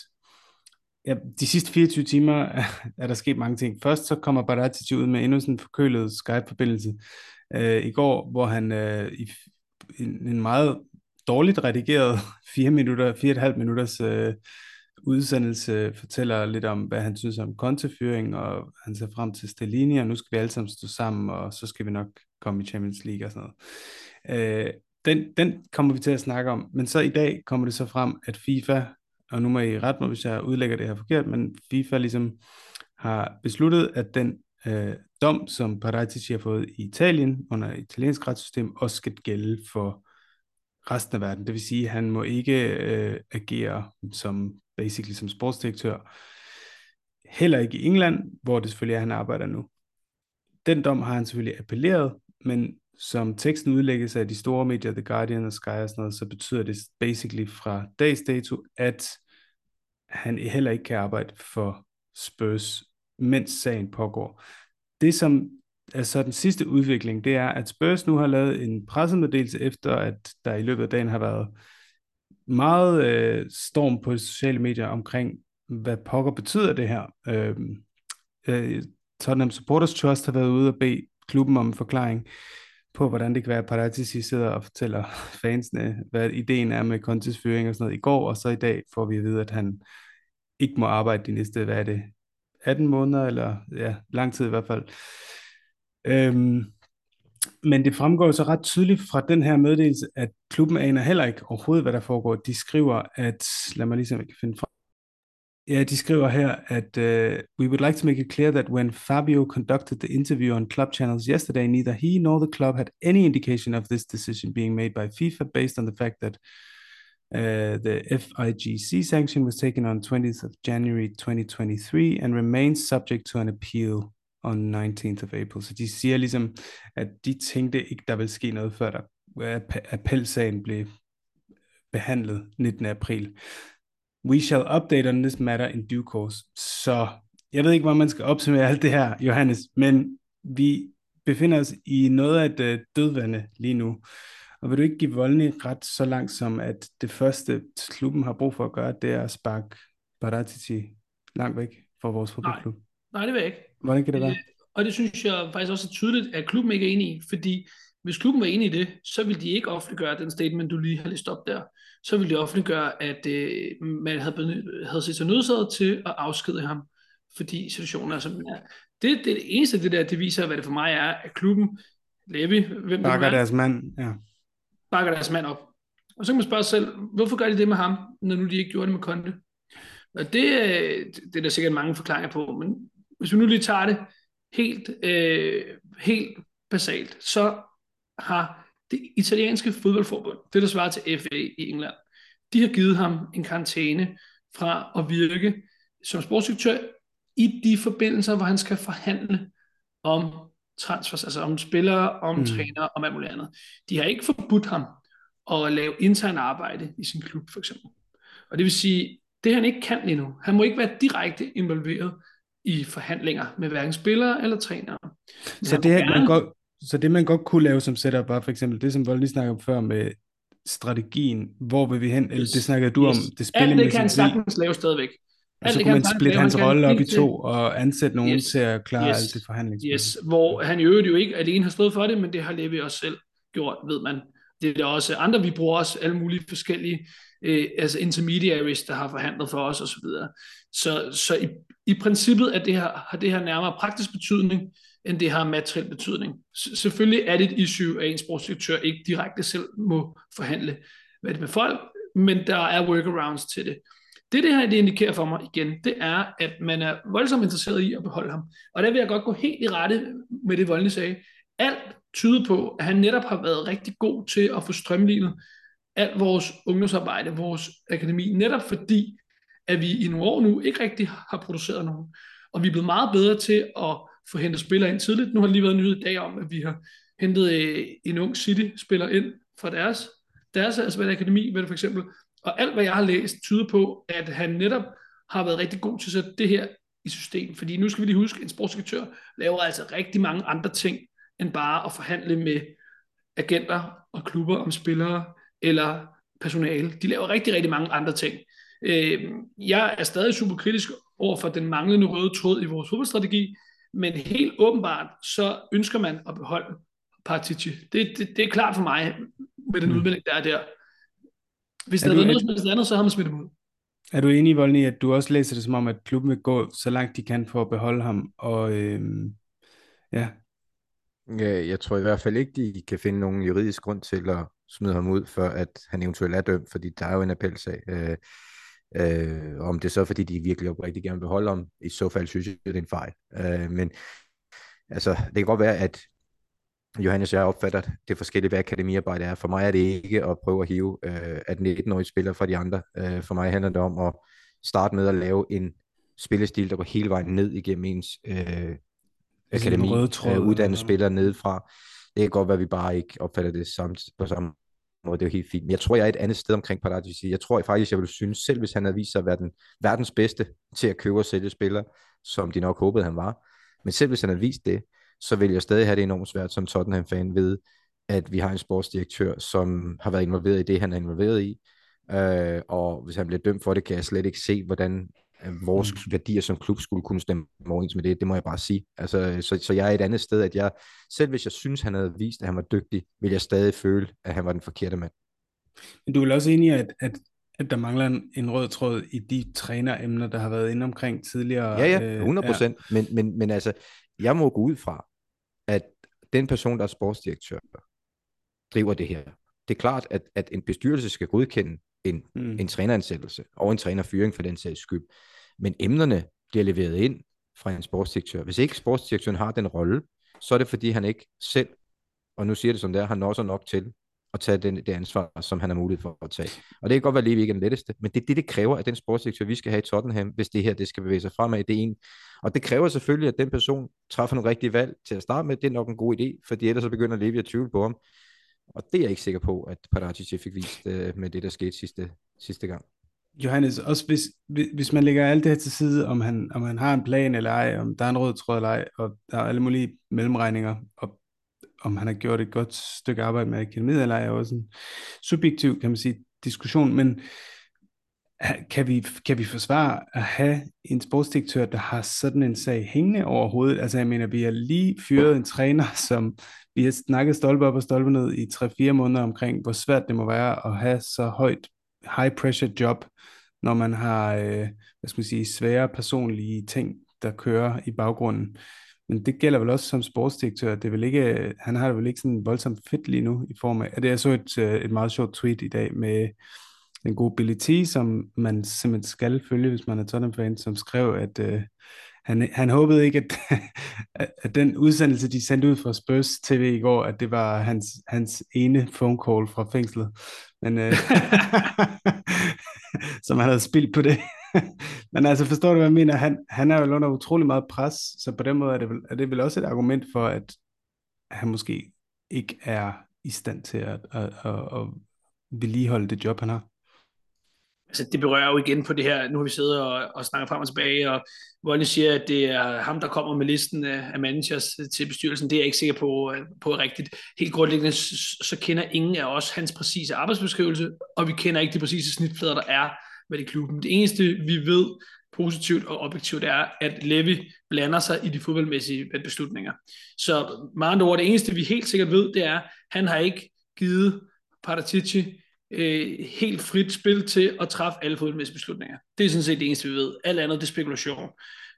de sidste 24 timer er der sket mange ting. Først så kommer Paratici ud med endnu sådan en forkølet Skype-forbindelse i går, hvor han i en meget dårligt redigeret 4,5 minutters udsendelse fortæller lidt om, hvad han synes om kontefyring, og han ser frem til Stellini, og nu skal vi alle sammen stå sammen, og så skal vi nok komme i Champions League og sådan noget. Den kommer vi til at snakke om, men så i dag kommer det så frem, at FIFA, og nu må I rette mig, hvis jeg udlægger det her forkert, men FIFA ligesom har besluttet, at den dom, som Paratici har fået i Italien under italiensk retssystem, også skal gælde for resten af verden. Det vil sige, at han må ikke agere som sportsdirektør. Heller ikke i England, hvor det selvfølgelig er, han arbejder nu. Den dom har han selvfølgelig appelleret, men som teksten udlægges af de store medier, The Guardian og Sky og sådan noget, så betyder det basically fra dags dato, at han heller ikke kan arbejde for Spurs, mens sagen pågår. Det, som er så den sidste udvikling, det er, at Spurs nu har lavet en pressemeddelelse efter, at der i løbet af dagen har været meget storm på sociale medier omkring, hvad pokker betyder det her. Tottenham Supporters Trust har været ude og bede klubben om en forklaring på, hvordan det kan være, at Paratici sidder og fortæller fansene, hvad ideen er med Contes fyring og sådan noget i går, og så i dag får vi at vide, at han ikke må arbejde de næste, hvad er det, 18 måneder, eller ja, lang tid i hvert fald. Men det fremgår så ret tydeligt fra den her meddelelse, at klubben aner heller ikke overhovedet, hvad der foregår. De skriver, at, lad mig lige se, om jeg kan finde frem. Ja, de skriver her, at we would like to make it clear that when Fabio conducted the interview on club channels yesterday, neither he nor the club had any indication of this decision being made by FIFA based on the fact that the FIGC sanction was taken on 20th of January 2023 and remains subject to an appeal on 19th of April. Så de siger ligesom, at de tænkte ikke, der ville ske noget, før der appelsagen blev behandlet 19. april. We shall update on this matter in due course. Så jeg ved ikke, hvor man skal opsummere alt det her, Johannes, men vi befinder os i noget af et dødvande lige nu. Og vil du ikke give Volny ret så langt som, at det første klubben har brug for at gøre, det er at sparke Paratici langt væk fra vores fodboldklub? Nej, det vil jeg ikke. Hvordan kan det være? Og det synes jeg faktisk også er tydeligt, at klubben ikke er enig i, fordi hvis klubben var enig i det, så ville de ikke offentliggøre den statement, du lige har læst op der. Så ville de offentliggøre, at man havde set sig nødsaget til at afskede ham, fordi situationen er, som den er. Det eneste, det viser, hvad det for mig er, at klubben, Levy, hvem bakker deres mand, ja. Bakker deres mand op. Og så kan man spørge sig selv, hvorfor gør de det med ham, når nu de ikke gjorde det med Conte? Og det er der sikkert mange forklaringer på, men hvis vi nu lige tager det helt basalt, så har det italienske fodboldforbund, det der svarer til FA i England, de har givet ham en karantæne fra at virke som sportsdirektør i de forbindelser, hvor han skal forhandle om transfers, altså om spillere, om trænere, om alt muligt andet. De har ikke forbudt ham at lave intern arbejde i sin klub, for eksempel. Og det vil sige, det han ikke kan lige nu. Han må ikke være direkte involveret i forhandlinger med hverken spillere eller trænere. Så det man godt kunne lave som setup var for eksempel det, som Volny snakkede om før med strategien. Hvor vil vi hen? Yes. Eller det snakkede du om. Det alt det kan han sagtens lave stadigvæk. Og så kunne man splitte hans rolle op i to og ansætte nogen til at klare alt det forhandlingsmæssige. Hvor han i øvrigt jo ikke alene har stået for det, men det har Levy også selv gjort, ved man. Det er der også andre, vi bruger også alle mulige forskellige altså intermediaries, der har forhandlet for os osv. Så i princippet er har det her nærmere praktisk betydning, end det har materiel betydning. Selvfølgelig er det et issue, at en sportsdirektør ikke direkte selv må forhandle hvad det med folk, men der er workarounds til det. Det her det indikerer for mig igen, det er, at man er voldsomt interesseret i at beholde ham. Og der vil jeg godt gå helt i rette med det, Volny sagde. Alt tyder på, at han netop har været rigtig god til at få strømlignet alt vores ungdomsarbejde, vores akademi, netop fordi, at vi i nogle år nu ikke rigtig har produceret nogen. Og vi er blevet meget bedre til at få hentet spillere ind tidligt. Nu har det lige været en nyhed i dag om, at vi har hentet en ung City-spiller ind fra deres altså akademi, ved det for eksempel. Og alt, hvad jeg har læst, tyder på, at han netop har været rigtig god til at sætte det her i system. Fordi nu skal vi lige huske, at en sportsdirektør laver altså rigtig mange andre ting, end bare at forhandle med agenter og klubber om spillere eller personale. De laver rigtig, rigtig mange andre ting. Jeg er stadig super kritisk over for den manglende røde tråd i vores fodboldstrategi, men helt åbenbart, så ønsker man at beholde Paratici. Det er klart for mig, med den udmelding, der er der. Hvis der er noget som helst andet, så har man smidt dem ud. Er du enig, Volny, at du også læser det som om, at klubben vil gå så langt de kan for at beholde ham? Og ja, jeg tror i hvert fald ikke, de kan finde nogen juridisk grund til at smide ham ud, før at han eventuelt er dømt, fordi der er jo en appelsag. Om det er så, fordi de virkelig oprigtigt gerne vil beholde ham, i så fald synes jeg, det er en fejl. Men altså, det kan godt være, at Johannes og jeg opfatter det forskellige, hvad akademiarbejde er. For mig er det ikke at prøve at hive at 19-årige spillere fra de andre. For mig handler det om at starte med at lave en spillestil, der går hele vejen ned igennem ens Ligesom en rød akademi, tråd, uddanne eller... spillere nedefra. Det kan godt være, at vi bare ikke opfatter det på samme måde. Det er jo helt fint. Men jeg tror, jeg er et andet sted omkring Paratici. Jeg tror faktisk, jeg ville synes, selv hvis han havde vist sig at være den verdens bedste til at købe og sælge spillere, som de nok håbede, han var. Men selv hvis han havde vist det, så vil jeg stadig have det enormt svært som Tottenham-fan ved, at vi har en sportsdirektør, som har været involveret i det, han er involveret i. Og hvis han bliver dømt for det, kan jeg slet ikke se, hvordan vores værdier som klub skulle kunne stemme overens med det. Det må jeg bare sige. Altså, så jeg er et andet sted, at jeg, selv hvis jeg synes, han havde vist, at han var dygtig, vil jeg stadig føle, at han var den forkerte mand. Men du er vel også enig i, at der mangler en rød tråd i de træneremner, der har været inde omkring tidligere? Ja, ja, Ja. 100%. Men altså, jeg må gå ud fra, at den person, der er sportsdirektør, driver det her. Det er klart, at en bestyrelse skal godkende en træneransættelse og en trænerfyring for den sags skyld. Men emnerne bliver leveret ind fra en sportsdirektør. Hvis ikke sportsdirektøren har den rolle, så er det fordi han ikke selv, og nu siger det som det er, han også nok til at tage det ansvar, som han har mulighed for at tage. Og det kan godt være, at Levi ikke er den letteste, men det er det kræver, at den sportsdirektør, vi skal have i Tottenham, hvis det her det skal bevæge sig fremad, det er en. Og det kræver selvfølgelig, at den person træffer nogle rigtige valg til at starte med. Det er nok en god idé, fordi ellers så begynder Levi at tvivle på ham. Og det er jeg ikke sikker på, at Paratici fik vist med det, der skete sidste gang. Johannes, også hvis man lægger alt det her til side, om han har en plan eller ej, om der er en rød tråd eller ej, og der er alle mulige mellemregninger, og om han har gjort et godt stykke arbejde med akademiet eller ej, er også en subjektiv, kan man sige, diskussion, men kan vi forsvare at have en sportsdirektør, der har sådan en sag hængende over hovedet? Altså jeg mener, vi har lige fyret en træner, som vi har snakket stolpe op og stolpe ned i 3-4 måneder omkring, hvor svært det må være at have så højt high pressure job, når man har hvad skal man sige, svære personlige ting, der kører i baggrunden. Men det gælder vel også som sportsdirektør. Det er vel ikke, han har det vel ikke sådan voldsomt fedt lige nu i form af, at jeg så et meget sjovt tweet i dag med en god Billy T, som man simpelthen skal følge, hvis man er Tottenham-fan, som skrev, at han håbede ikke, at den udsendelse, de sendte ud fra Spurs TV i går, at det var hans ene phone call fra fængslet. Men, som han havde spildt på det. Men altså, forstår du, hvad jeg mener? Han er jo under utrolig meget pres, så på den måde er det vel også et argument for, at han måske ikke er i stand til at vedligeholde det job, han har. Altså, det berører jo igen på det her, nu har vi siddet og snakket frem og tilbage, og Volny siger, at det er ham, der kommer med listen af managers til bestyrelsen. Det er jeg ikke sikker på er rigtigt. Helt grundlæggende, så kender ingen af os hans præcise arbejdsbeskrivelse, og vi kender ikke de præcise snitflader, der er med det klubben. Det eneste, vi ved positivt og objektivt er, at Levy blander sig i de fodboldmæssige beslutninger. Så med andre ord, det eneste, vi helt sikkert ved, det er, at han har ikke givet Paratici helt frit spil til at træffe alle fodboldmæssige beslutninger. Det er sådan set det eneste, vi ved. Alt andet, det er spekulation.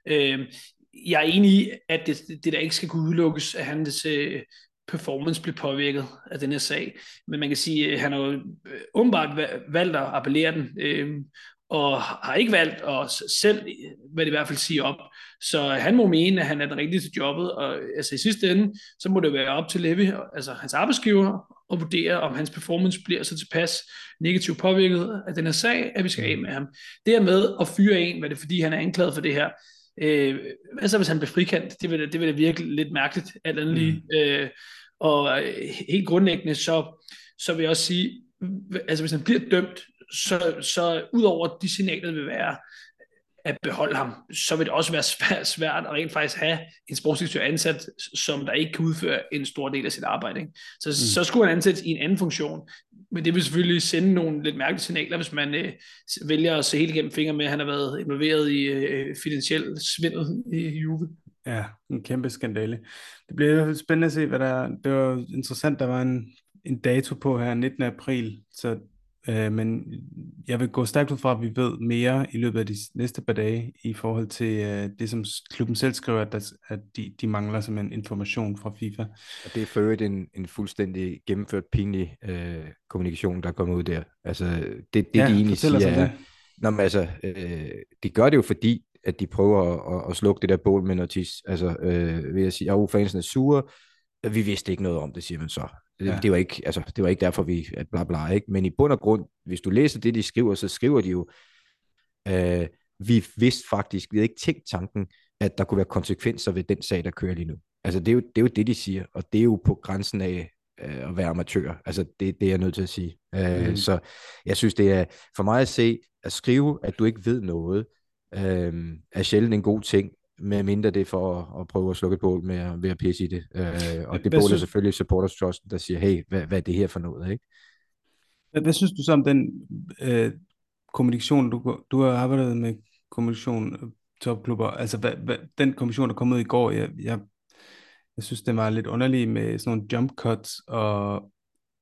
Jeg er enig i, at det der ikke skal kunne udelukkes, at hans performance bliver påvirket af den her sag. Men man kan sige, at han har jo åbenbart valgt at appellere den, og har ikke valgt at selv, hvad det i hvert fald sige op. Så han må mene, at han er den rigtige til jobbet, og altså i sidste ende, så må det være op til Levy, altså hans arbejdsgiver, at vurdere, om hans performance bliver så tilpas negativt påvirket af den her sag, at vi skal af med ham. Dermed at fyre en, hvad det er, fordi han er anklaget for det her. Altså hvis han bliver frikendt, det vil da virke lidt mærkeligt, alt andet lige. Og helt grundlæggende, så vil jeg også sige, altså hvis han bliver dømt, så ud over de signaler, der vil være at beholde ham, så vil det også være svært at rent faktisk have en sportsdirektør ansat, som der ikke kan udføre en stor del af sit arbejde. Ikke? Så skulle han ansættes i en anden funktion, men det vil selvfølgelig sende nogle lidt mærkelige signaler, hvis man vælger at se helt igennem fingre med, at han har været involveret i finansiel svindel i Juve. Ja, en kæmpe skandale. Det bliver i hvert fald spændende at se, hvad der. Det var interessant, der var en dato på her, 19. april, så men jeg vil gå stærkt ud fra, at vi ved mere i løbet af de næste par dage i forhold til det, som klubben selv skriver, at de mangler simpelthen information fra FIFA. Og det er for øvrigt en fuldstændig gennemført pinlig kommunikation, der kommer ud der. Altså, det de egentlig siger er, altså, de gør det jo fordi, at de prøver at slukke det der bål med noget tis. Altså, ved at sige, at fansen er sure. Vi vidste ikke noget om det, siger man så. Ja. Det var ikke derfor, vi bla bla, ikke? Men i bund og grund, hvis du læser det, de skriver, så skriver de jo, vi vidste faktisk, vi havde ikke tænkt tanken, at der kunne være konsekvenser ved den sag, der kører lige nu. Altså, det er jo det, de siger, og det er jo på grænsen af at være amatør. Altså, det er jeg nødt til at sige. Så jeg synes, det er for mig at se, at skrive, at du ikke ved noget, er sjældent en god ting, med mindre det er for at prøve at slukke et bål ved at pisse i det. Og det bål er selvfølgelig Supporters Trust, der siger, hey, hvad er det her for noget, ikke? Hvad synes du så om den kommunikation, du har arbejdet med kommunikation, topklubber, altså den kommission, der kom ud i går, jeg synes, det var lidt underlig med sådan nogle jump cuts, og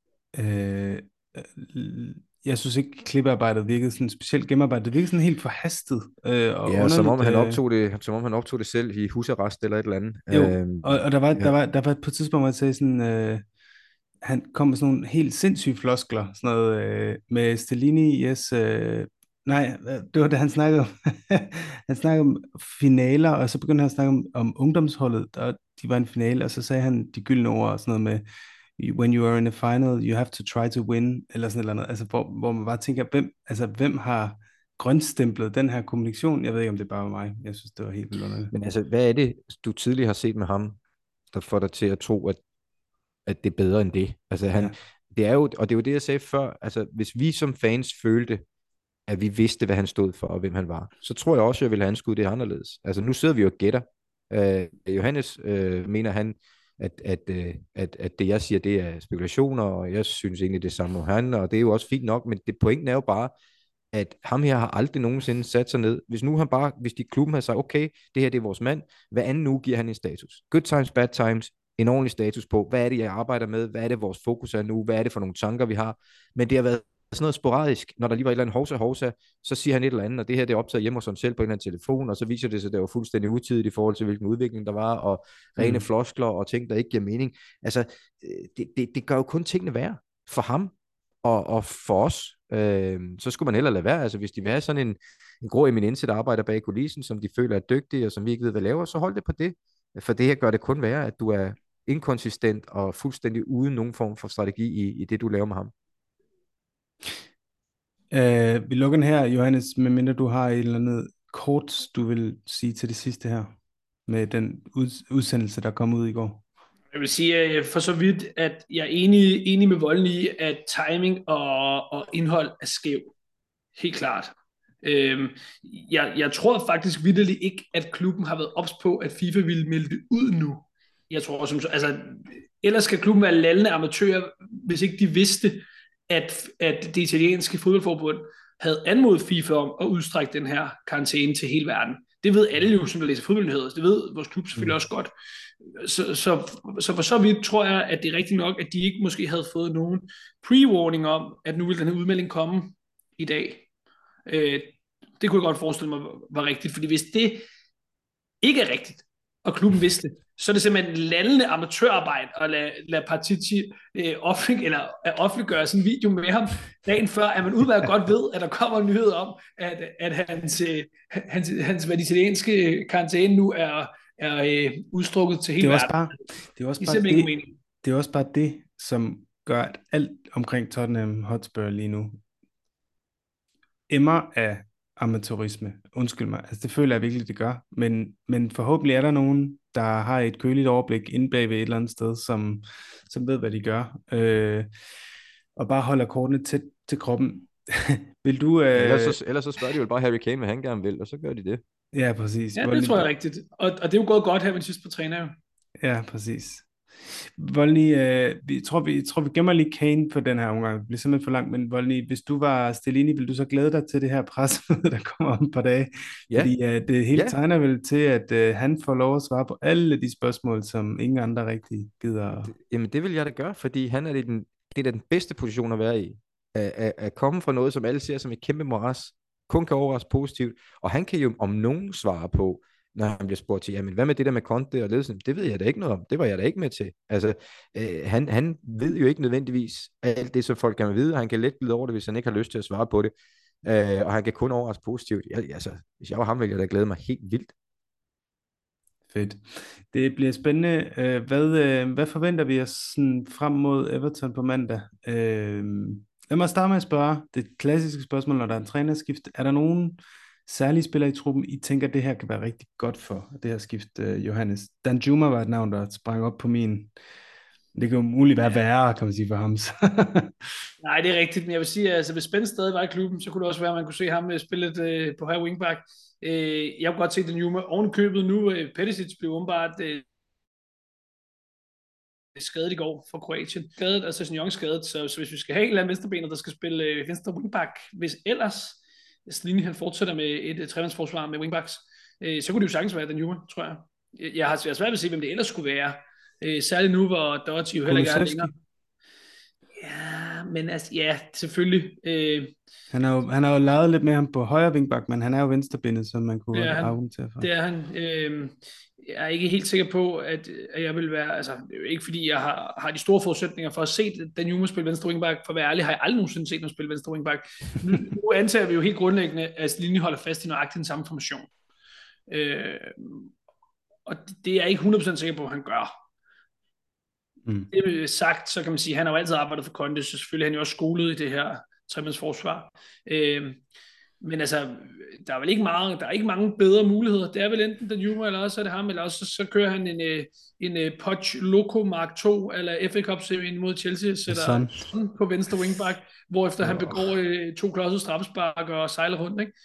jeg synes ikke, klippearbejdet virkede sådan specielt gennemarbejdet. Det virkede sådan helt forhastet og underligt. Som om han optog det selv i husarrest eller et eller andet. Jo, og der var på et tidspunkt, hvor jeg sagde sådan, han kom med sådan nogle helt sindssyge floskler, sådan noget med Stellini, yes, nej, det var det, han snakkede om. Han snakkede om finaler, og så begyndte han at snakke om ungdomsholdet, og de var en finale, og så sagde han de gyldne ord og sådan noget med, when you are in a final, you have to try to win, eller sådan noget, altså hvor man bare tænker, hvem har grønstemplet den her kommunikation? Jeg ved ikke, om det bare var mig. Jeg synes, det var helt vildt underligt. Men altså, hvad er det, du tidligere har set med ham, der får dig til at tro, at det er bedre end det? Altså, det er jo, og det er jo det, jeg sagde før, altså, hvis vi som fans følte, at vi vidste, hvad han stod for, og hvem han var, så tror jeg også, jeg ville have anskudt det anderledes. Altså, nu sidder vi jo og gætter. Johannes mener han, at det, jeg siger, det er spekulationer, og jeg synes egentlig, det er samme han, og det er jo også fint nok, men pointen er jo bare, at ham her har aldrig nogensinde sat sig ned. Hvis de klubben har sagt, okay, det her det er vores mand, hver anden uge giver han en status. Good times, bad times, en ordentlig status på, hvad er det, jeg arbejder med, hvad er det, vores fokus er nu, hvad er det for nogle tanker, vi har. Men det har været sådan noget sporadisk, når der lige var et eller andet hovsa, så siger han et eller andet, og det her det er optaget hjemme hos ham selv på en eller anden telefon, og så viser det sig, at det var fuldstændig utidigt i forhold til, hvilken udvikling der var, og rene floskler og ting, der ikke giver mening. Altså, det gør jo kun tingene værre for ham og for os. Så skulle man hellere lade være. Altså, hvis de vil have sådan en grå eminence, der arbejder bag kulissen, som de føler er dygtige, og som vi ikke ved, hvad laver, så hold det på det. For det her gør det kun værre, at du er inkonsistent og fuldstændig uden nogen form for strategi i det, du laver med ham. Vi lukker den her, Johannes, medmindre du har et eller andet kort, du vil sige til det sidste her, med den udsendelse, der kom ud i går. Jeg vil sige for så vidt, at jeg er enig med Volden i, at timing og indhold er skæv. Helt klart. Jeg tror faktisk vitterligt ikke, at klubben har været ops på, at FIFA ville melde det ud nu. Jeg tror også, altså, ellers skal klubben være lallende amatører, hvis ikke de vidste, at det italienske fodboldforbund havde anmodet FIFA om at udstrække den her karantæne til hele verden. Det ved alle jo, som der læser fodboldnyheder. Det ved vores klub selvfølgelig også godt. Så for så vidt tror jeg, at det er rigtigt nok, at de ikke måske havde fået nogen pre-warning om, at nu vil den her udmelding komme i dag. Det kunne jeg godt forestille mig var rigtigt, fordi hvis det ikke er rigtigt, og klubben vidste, så er det simpelthen lallende amatørarbejde at lade Paratici offentliggøre sådan en video med ham dagen før, at man udmærket godt ved, at der kommer en nyhed om, at hans hvad, italienske karantæne nu er udstrukket til hele verden. Det er også bare det, som gør, at alt omkring Tottenham Hotspur lige nu emmer af amatørisme. Undskyld mig. Altså, det føler jeg virkelig, det gør. Men forhåbentlig er der nogen, der har et køligt overblik inde bagved et eller andet sted, som ved, hvad de gør. Og bare holder kortene tæt til kroppen. Vil du... Ellers så spørger de jo bare Harry Kane, hvad han gerne vil, og så gør de det. Ja, præcis. Ja, det tror jeg er rigtigt. Og det er jo gået godt her, men sidst på træner jo. Ja, præcis. Volny, vi tror, vi gemmer lige Kane på den her omgang. Det bliver simpelthen for langt, men Volny, hvis du var Stellini, ville du så glæde dig til det her pressemøde, der kommer om et par dage? Ja. Fordi det hele tegner vel til, at han får lov at svare på alle de spørgsmål, som ingen andre rigtig gider. Jamen det vil jeg da gøre, fordi han er det er den bedste position at være i. At komme fra noget, som alle ser som et kæmpe moras, kun kan overraske positivt, og han kan jo om nogen svare på, når han bliver spurgt til, jamen hvad med det der med Conte og ledelsen? Det ved jeg da ikke noget om. Det var jeg da ikke med til. Altså, han ved jo ikke nødvendigvis alt det, som folk kan vide, og han kan let glide over det, hvis han ikke har lyst til at svare på det. Og han kan kun overraske positivt. Altså, hvis jeg var ham, ville jeg da glæde mig helt vildt. Fedt. Det bliver spændende. Hvad forventer vi os sådan frem mod Everton på mandag? Lad mig starte med at spørge det klassiske spørgsmål, når der er en trænerskift. Er der nogen særlige spillere i truppen, I tænker, det her kan være rigtig godt for, det her skift, Johannes? Danjuma var et navn, der sprang op på min. Det kan jo muligt være værre, kan man sige, for ham. Nej, det er rigtigt, men jeg vil sige, at altså, hvis Spence stadig var i klubben, så kunne det også være, at man kunne se ham spille lidt på højre wingback. Jeg kunne godt se den Juma oven i købet nu. Perisic blev åbenbart skadet i går for Kroatien. Skadet, altså Sejong skadet, så hvis vi skal have en eller anden venstrebener, der skal spille venstre wingback, hvis ellers Slini han fortsætter med et tremandsforsvar med wingbacks, så kunne det jo sagtens være den Juma, tror jeg. Jeg har svært ved at se, hvem det ellers skulle være. Særligt nu, hvor Doherty jo heller ikke er længere. Ja, men altså, ja, selvfølgelig. Han har jo lavet lidt med ham på højre wingback, men han er jo venstrebenet, så man kunne godt argumentere for. Det er han. Jeg er ikke helt sikker på, at jeg vil være, altså ikke fordi jeg har de store forudsætninger for at se den Juma spille venstre wingback, for at være ærlig har jeg aldrig nogensinde set ham spille venstre wingback. Nu antager vi jo helt grundlæggende, at Linje holder fast i nøjagtigt den samme formation. Og det er jeg ikke 100% sikker på, at han gør. Det sagt, så kan man sige, at han har jo altid arbejdet for Conte, så selvfølgelig er han jo også skolet i det her tremandsforsvar. Men altså, der er vel ikke meget, der er ikke mange bedre muligheder. Det er vel enten den Juma, eller også er det ham, eller også så kører han en Poch Loco Mark 2, eller FA Cup-serien mod Chelsea, sætter på venstre wingback, hvorefter han begår 2 klodsede straffespark og sejler rundt, ikke?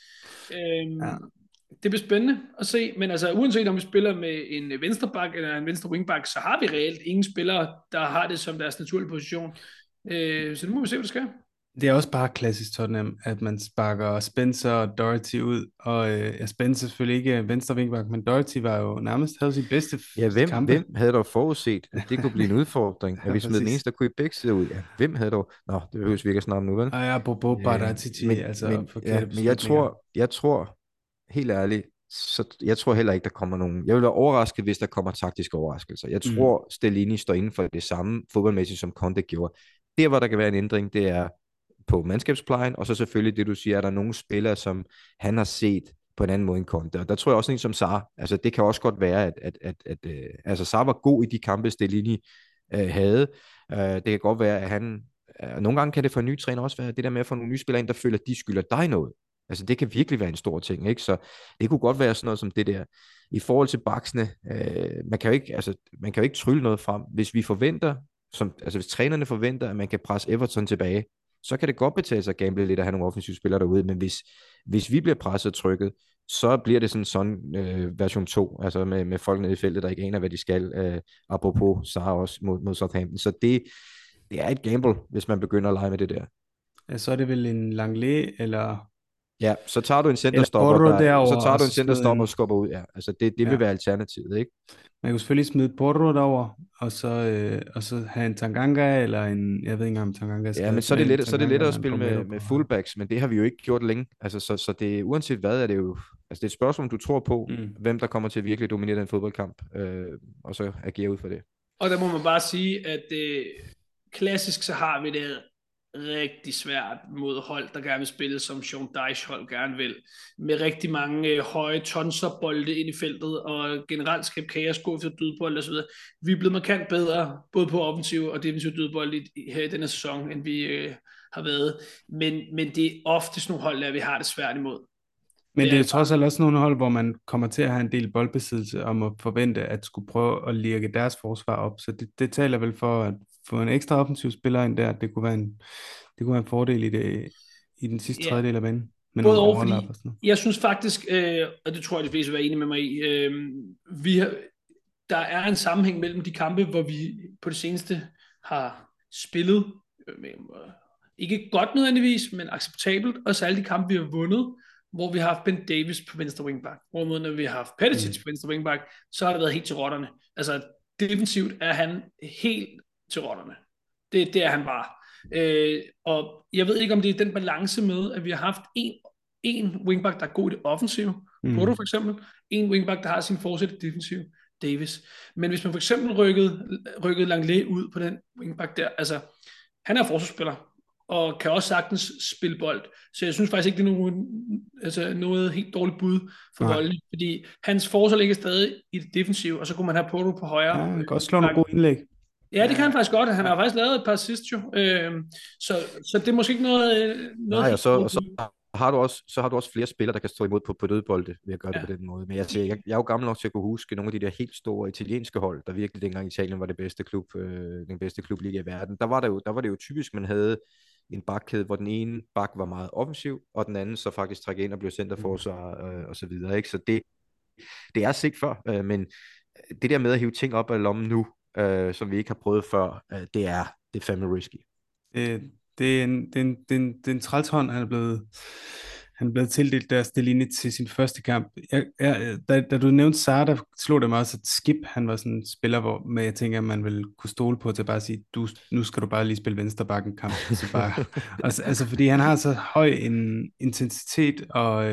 Det bliver spændende at se, men altså uanset om vi spiller med en venstreback eller en venstre wingback, så har vi reelt ingen spillere, der har det som deres naturlige position. Så nu må vi se, hvad der sker. Det er også bare klassisk Tottenham, at man sparker Spencer og Doherty ud, og Spencer selvfølgelig ikke venstre wingback, men Doherty var jo nærmest havde sin bedste kampe. Hvem havde dog forudset, at det kunne blive en udfordring, at vi smed den eneste, der kunne i begge sider ud? Ja, hvem havde dog? Nå, det behøves vi ikke at snakke nu, vel? Ja, Bobo Baratiti, altså forkerte men jeg tror, helt ærligt, så jeg tror heller ikke, der kommer nogen. Jeg vil være overrasket, hvis der kommer taktiske overraskelser. Jeg tror, Stellini står inden for det samme fodboldmæssigt, som Conte gjorde. Der, hvor der kan være en ændring, det er på mandskabsplejen, og så selvfølgelig det, du siger, er der nogle spillere, som han har set på en anden måde end Conte. Og der tror jeg også en som Sarr. Altså, det kan også godt være, at Sarr var god i de kampe, Stellini havde. Det kan godt være, at han nogle gange kan det for en ny træner også være det der med at få nogle nye spillere ind, der føler, at de skylder dig noget. Altså, det kan virkelig være en stor ting, ikke? Så det kunne godt være sådan noget som det der. I forhold til baksene, man kan jo ikke trylle noget frem. Hvis vi forventer, hvis trænerne forventer, at man kan presse Everton tilbage, så kan det godt betale sig at gamble lidt at have nogle offensive spillere derude, men hvis vi bliver presset og trykket, så bliver det sådan version 2, altså med folk nede i feltet, der ikke aner, hvad de skal, apropos Sarr også mod Southampton. Så det er et gamble, hvis man begynder at lege med det der. Ja, så er det vel en Langley, eller... Ja, så tager du en centerstopper, og skubber ud. Ja. Altså det vil være alternativet, ikke? Man kan selvfølgelig smide Porro derover, og så have en Tanganga, eller en, jeg ved ikke om Tanganga skal... Ja, men så er det lettere at spille med fullbacks, men det har vi jo ikke gjort længe. Altså, så det, uanset hvad, er det jo... Altså, det er et spørgsmål, du tror på, hvem der kommer til at virkelig dominere den fodboldkamp, og så agere ud for det. Og der må man bare sige, at klassisk så har vi det rigtig svært mod hold, der gerne vil spille, som Sean Dyche hold gerne vil, med rigtig mange høje tonserbolde ind i feltet, og generelt skabe kaos, gå efter dødbold og så videre. Vi er blevet markant bedre, både på offensiv og defensiv dødbold her i denne sæson, end vi har været. Men det er ofte sådan nogle hold, der vi har det svært imod. Men det er trods alt også nogle hold, hvor man kommer til at have en del boldbesiddelse, og må forvente at skulle prøve at lirke deres forsvar op. Så det taler vel for at få en ekstra offensiv spiller ind der. Det kunne være en fordel i den sidste tredjedel af banen. Både over, fordi jeg synes faktisk, og det tror jeg, de fleste vil være enige med mig i, der er en sammenhæng mellem de kampe, hvor vi på det seneste har spillet, ikke godt nødvendigvis, men acceptabelt, og så alle de kampe, vi har vundet, hvor vi har haft Ben Davis på venstre wingback. Hvorimod når vi har haft Perisic på venstre wingback, så har det været helt til rotterne. Altså defensivt er han helt til rotterne. Det er han bare. Og jeg ved ikke, om det er den balance med, at vi har haft en wingback, der er god i det offensive, Porto for eksempel, en wingback, der har sin forsæt defensiv, Davis. Men hvis man for eksempel rykkede Langley ud på den wingback der, altså han er forsvarsspiller, og kan også sagtens spille bold. Så jeg synes faktisk ikke, det er noget helt dårligt bud for Nej. Voldny, fordi hans forsvar ligger stadig i det defensive, og så kunne man have Porto på højre. Ja, han kan også slå nogle gode indlæg. Ja, det kan han faktisk godt. Han har faktisk lavet et par assist jo. Så det er måske ikke noget Nej, helt og så bud. har du også flere spillere, der kan stå imod på dødbolde ved at gøre det Ja. på den måde. Men jeg er jo gammel nok til at kunne huske nogle af de der helt store italienske hold, der virkelig dengang Italien var den bedste klubliga i verden. Der var det jo typisk, man havde en bakkæde, hvor den ene bak var meget offensiv, og den anden så faktisk træk ind og blev centerforsvar og så videre. Ikke? Så det er set før, men det der med at hive ting op af lommen nu, som vi ikke har prøvet før, det er fandme risky. Det er en trælshånd, han er blevet tildelt der Stellini til sin første kamp. Da du nævnte Sarr, der slog det mig også, at Skip, han var sådan en spiller, hvor jeg tænker, at man vil kunne stole på til at bare sige, nu skal du bare lige spille venstrebakken kamp. Så bare, altså, fordi han har så høj en intensitet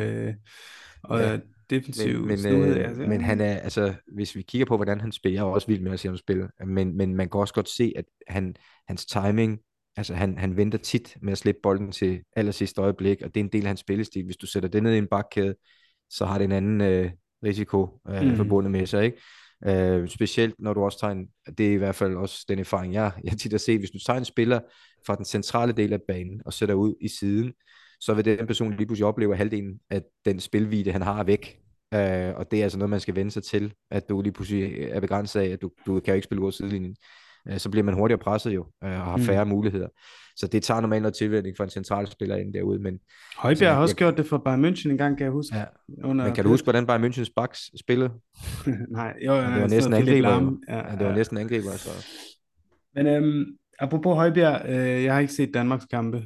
og Ja. defensiv snuhed. Altså, Men han er, altså, hvis vi kigger på, hvordan han spiller, jeg er også vild med at se ham spille, men man kan også godt se, at hans timing, altså han venter tit med at slippe bolden til allersidste øjeblik, og det er en del af hans spillestil. Hvis du sætter det ned i en bakkæde, så har det en anden risiko forbundet med sig, ikke? Specielt når du også tager det er i hvert fald også den erfaring, jeg tit har set, hvis du tager en spiller fra den centrale del af banen og sætter ud i siden, så vil den person lige pludselig opleve, at halvdelen af den spilvide, han har, er væk. Og det er altså noget, man skal vende sig til, at du lige pludselig er begrænset af, at du kan jo ikke spille ud af sidelinjen. Så bliver man hurtigere presset jo, og har færre muligheder. Så det tager normalt noget tilvænning for en central spiller ind derude. Men Højbjerg har også gjort det for Bayern München en gang, kan jeg huske. Ja. Men kan du huske, hvordan Bayern Münchens backs spillede? Nej, det var næsten angriber. Ja, det var næsten angriber. Så. Men apropos Højbjerg, jeg har ikke set Danmarks kampe,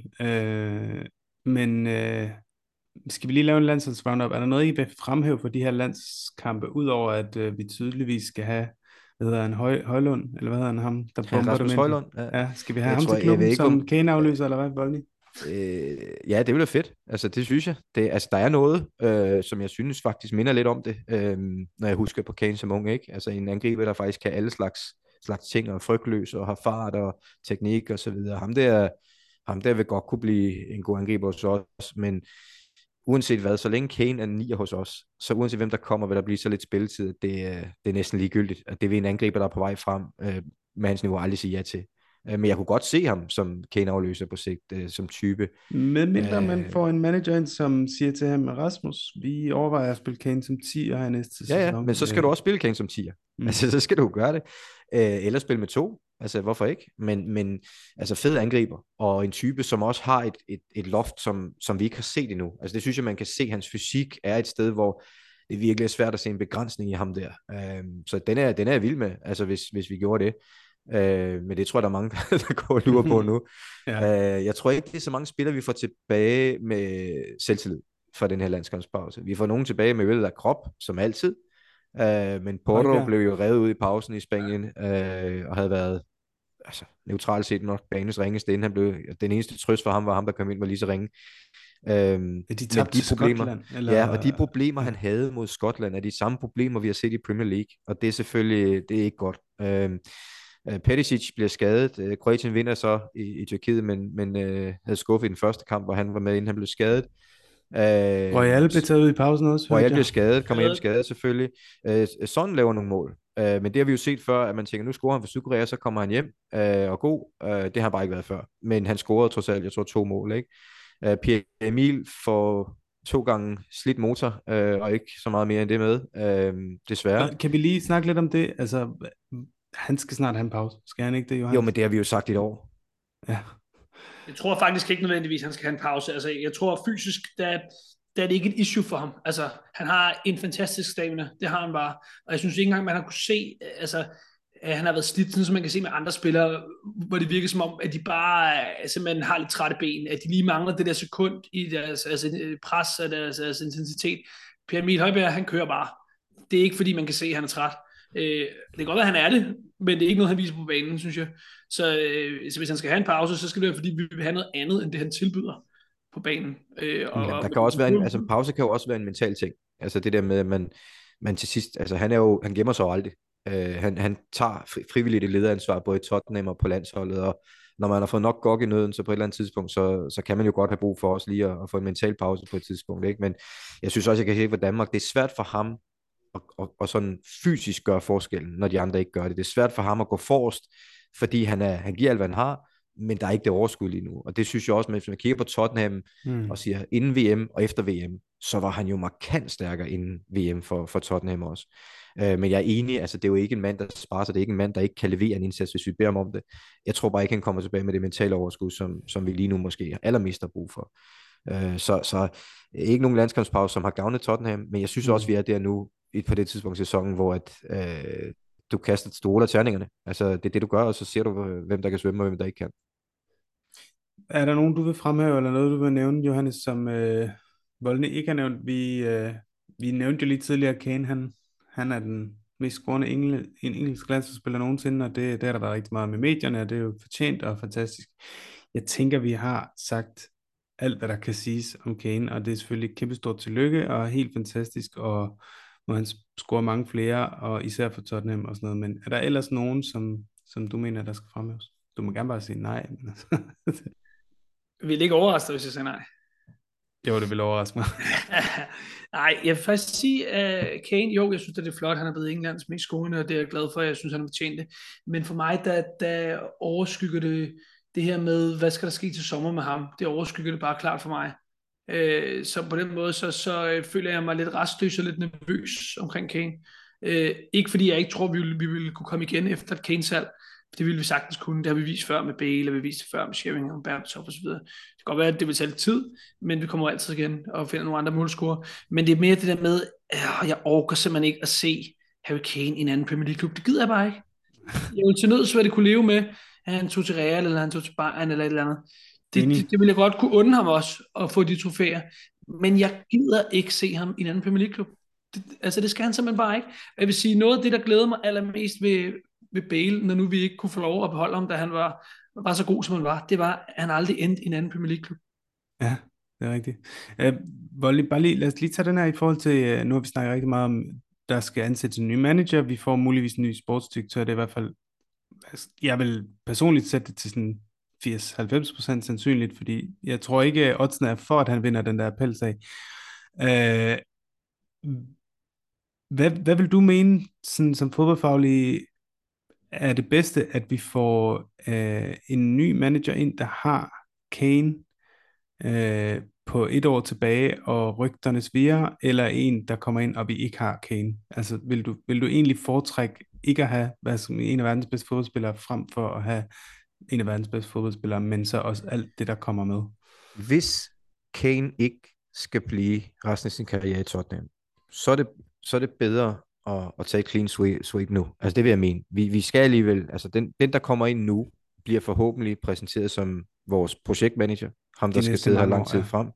men skal vi lige lave en landsholds-roundup? Er der noget, I vil fremhæve for de her landskampe, udover at vi tydeligvis skal have, hvad hedder han, Højlund, eller hvad hedder han, ham, der bomber Rasmus dem Højlund, ja, skal vi have ham til klubben som Kane-afløser, eller hvad, Voldny? Ja, det ville være fedt. Altså, det synes jeg. Altså, der er noget, som jeg synes faktisk minder lidt om det, når jeg husker på Kane som ung, ikke? Altså, en angriber, der faktisk kan alle slags ting, og frygtløs, og har fart og teknik og så videre. Ham der vil godt kunne blive en god angriber hos os, men uanset hvad, så længe Kane er 9 hos os, så uanset hvem der kommer, vil der blive så lidt spilletid, det er næsten ligegyldigt. At det vil en angriber, der er på vej frem, med hans niveau aldrig sige ja til. Men jeg kunne godt se ham som Kane-afløser på sigt, som type. Med mindre man får en manager ind, som siger til ham, Rasmus, vi overvejer at spille Kane som 10'er her næste sæson. Ja, men så skal du også spille Kane som 10'er. Altså, så skal du gøre det. Eller spille med 2. Altså, hvorfor ikke? Men altså, fed angriber. Og en type, som også har et loft, som vi ikke har set endnu. Altså, det synes jeg, man kan se, hans fysik er et sted, hvor det virkelig er svært at se en begrænsning i ham der. Så den er jeg vild med, altså, hvis vi gjorde det. Men det tror jeg, der er mange, der går og lurer på nu. Ja. Jeg tror ikke, det er så mange spillere, vi får tilbage med selvtillid fra den her landskampspause. Vi får nogen tilbage med øget af krop, som altid. Men Porto blev jo revet ud i pausen i Spanien, og havde været neutralt set nok banens ringeste, inden han blev, den eneste trøst for ham var ham, der kom ind, var lige så ringe. De tabte til Skotland? Eller... Ja, og de problemer, han havde mod Skotland, er de samme problemer, vi har set i Premier League, og det er selvfølgelig, det er ikke godt. Perisic bliver skadet. Kroatien vinder så i Tyrkiet, men havde skuffet i den første kamp, hvor han var med, inden han blev skadet. Royal blev taget ud i pausen også. Royal blev skadet, kommer hjem skadet selvfølgelig. Son laver nogle mål. Men det har vi jo set før, at man tænker, nu scorer han for Sydkorea, så kommer han hjem og god. Det har han bare ikke været før. Men han scorede trods alt, jeg tror 2 mål. Ikke? Pierre Emil får 2 gange slidt motor, og ikke så meget mere end det med, desværre. Kan vi lige snakke lidt om det? Altså, han skal snart have en pause. Skal han ikke det, Johan? Jo, men det har vi jo sagt i et år. Ja. Jeg tror faktisk ikke nødvendigvis, han skal have en pause. Altså, jeg tror fysisk, der er det ikke et issue for ham. Altså, han har en fantastisk stamina. Det har han bare. Og jeg synes ikke engang, man har kunne se, altså, at han har været slidt, sådan som man kan se med andre spillere, hvor det virker som om, at de bare simpelthen har lidt trætte ben, at de lige mangler det der sekund i deres pres og deres intensitet. Pierre Emil Højbjerg, han kører bare. Det er ikke fordi, man kan se, at han er træt. Det kan godt være, at han er det, men det er ikke noget, han viser på banen, synes jeg. Så hvis han skal have en pause, så skal det være, fordi vi vil have noget andet, end det han tilbyder på banen. Der kan også være en pause kan jo også være en mental ting. Altså det der med, at man til sidst, altså han gemmer sig jo aldrig. Han tager frivilligt et lederansvar, både i Tottenham og på landsholdet, når man har fået nok gok i nøden, så på et eller andet tidspunkt, så kan man jo godt have brug for også lige at få en mental pause på et tidspunkt, ikke? Men jeg synes også, jeg kan se for Danmark, det er svært for ham og sådan fysisk gøre forskellen, når de andre ikke gør det. Det er svært for ham at gå forrest, fordi han giver alt, hvad han har, men der er ikke det overskud lige nu. Og det synes jeg også, hvis man kigger på Tottenham og siger, inden VM og efter VM, så var han jo markant stærkere inden VM for Tottenham også. Men jeg er enig, altså det er jo ikke en mand, der sparer sig, det er ikke en mand, der ikke kan levere en indsats, hvis vi beder ham om det. Jeg tror bare ikke, han kommer tilbage med det mentale overskud, som vi lige nu måske allermest har brug for. Så ikke nogen landskampspause, som har gavnet Tottenham, men jeg synes også, vi er der nu, på det tidspunkt i sæsonen, hvor du kaster stole af terningerne. Altså, det er det, du gør, og så ser du, hvem der kan svømme, og hvem der ikke kan. Er der nogen, du vil fremhæve, eller noget, du vil nævne, Johannes, som Voldny ikke har nævnt? Vi nævnte jo lige tidligere, Kane, han er den mest scorende engelsk landsholdsspiller nogensinde, og det er der været rigtig meget med medierne, og det er jo fortjent og fantastisk. Jeg tænker, vi har sagt alt, hvad der kan siges om Kane, og det er selvfølgelig et kæmpe stort tillykke, og helt fantastisk, og må han score mange flere, og især for Tottenham og sådan noget, men er der ellers nogen, som du mener, der skal fremhæves? Du må gerne bare sige nej. Men altså. Vil ikke overraske dig, hvis jeg siger nej? Jo, det vil overraske mig. Nej, jeg vil faktisk sige, at Kane, jo, jeg synes, det er flot, han er blevet Englands mest scorende, og det er jeg glad for, jeg synes, han har fortjent det. Men for mig, der overskygger det her med, hvad skal der ske til sommer med ham, det overskygger det bare klart for mig. Så på den måde, så føler jeg mig lidt restløs og lidt nervøs omkring Kane. Ikke fordi jeg ikke tror, vi ville kunne komme igen efter et Kane-salg. Det ville vi sagtens kunne. Det har vi vist før med Bale, og vi vist det før med Sheringham, Berbatov og så videre. Det kan godt være, at det vil tage lidt tid, men vi kommer altid igen og finder nogle andre målscorer. Men det er mere det der med, at jeg orker simpelthen ikke at se Harry Kane i en anden Premier League-klub. Det gider jeg bare ikke. Jeg vil til nød, så det kunne leve med, at han tog til Real, eller han tog til Bayern, eller et eller andet. Det ville jeg godt kunne unde ham også, at få de trofæer. Men jeg gider ikke se ham i en anden Premier League-klub. Det skal han simpelthen bare ikke. Jeg vil sige, noget af det, der glæder mig allermest ved Bale, når nu vi ikke kunne få lov at beholde ham, da han var så god, som han var, det var, at han aldrig endte i en anden Premier League-klub. Ja, det er rigtigt. Lad os lige tage den her i forhold til, nu har vi snakket rigtig meget om, der skal ansættes en ny manager, vi får muligvis en ny sportsdirektør, det er i hvert fald, jeg vil personligt sætte det til sådan 80-90% sandsynligt, fordi jeg tror ikke, oddsen er for, at han vinder den der appelsag. Hvad vil du mene, sådan, som fodboldfaglig, er det bedste, at vi får en ny manager ind, der har Kane på et år tilbage, og rygterne sviger, eller en, der kommer ind, og vi ikke har Kane? Altså, vil du egentlig foretrække ikke at have en af verdens bedste fodboldspillere, frem for at have en af verdens bedste fodboldspillere, men så også alt det, der kommer med? Hvis Kane ikke skal blive resten af sin karriere i Tottenham, så er det bedre at tage clean sweep nu. Altså det vil jeg mene. Vi skal alligevel, altså den der kommer ind nu, bliver forhåbentlig præsenteret som vores projektmanager, ham der skal sidde her lang tid frem.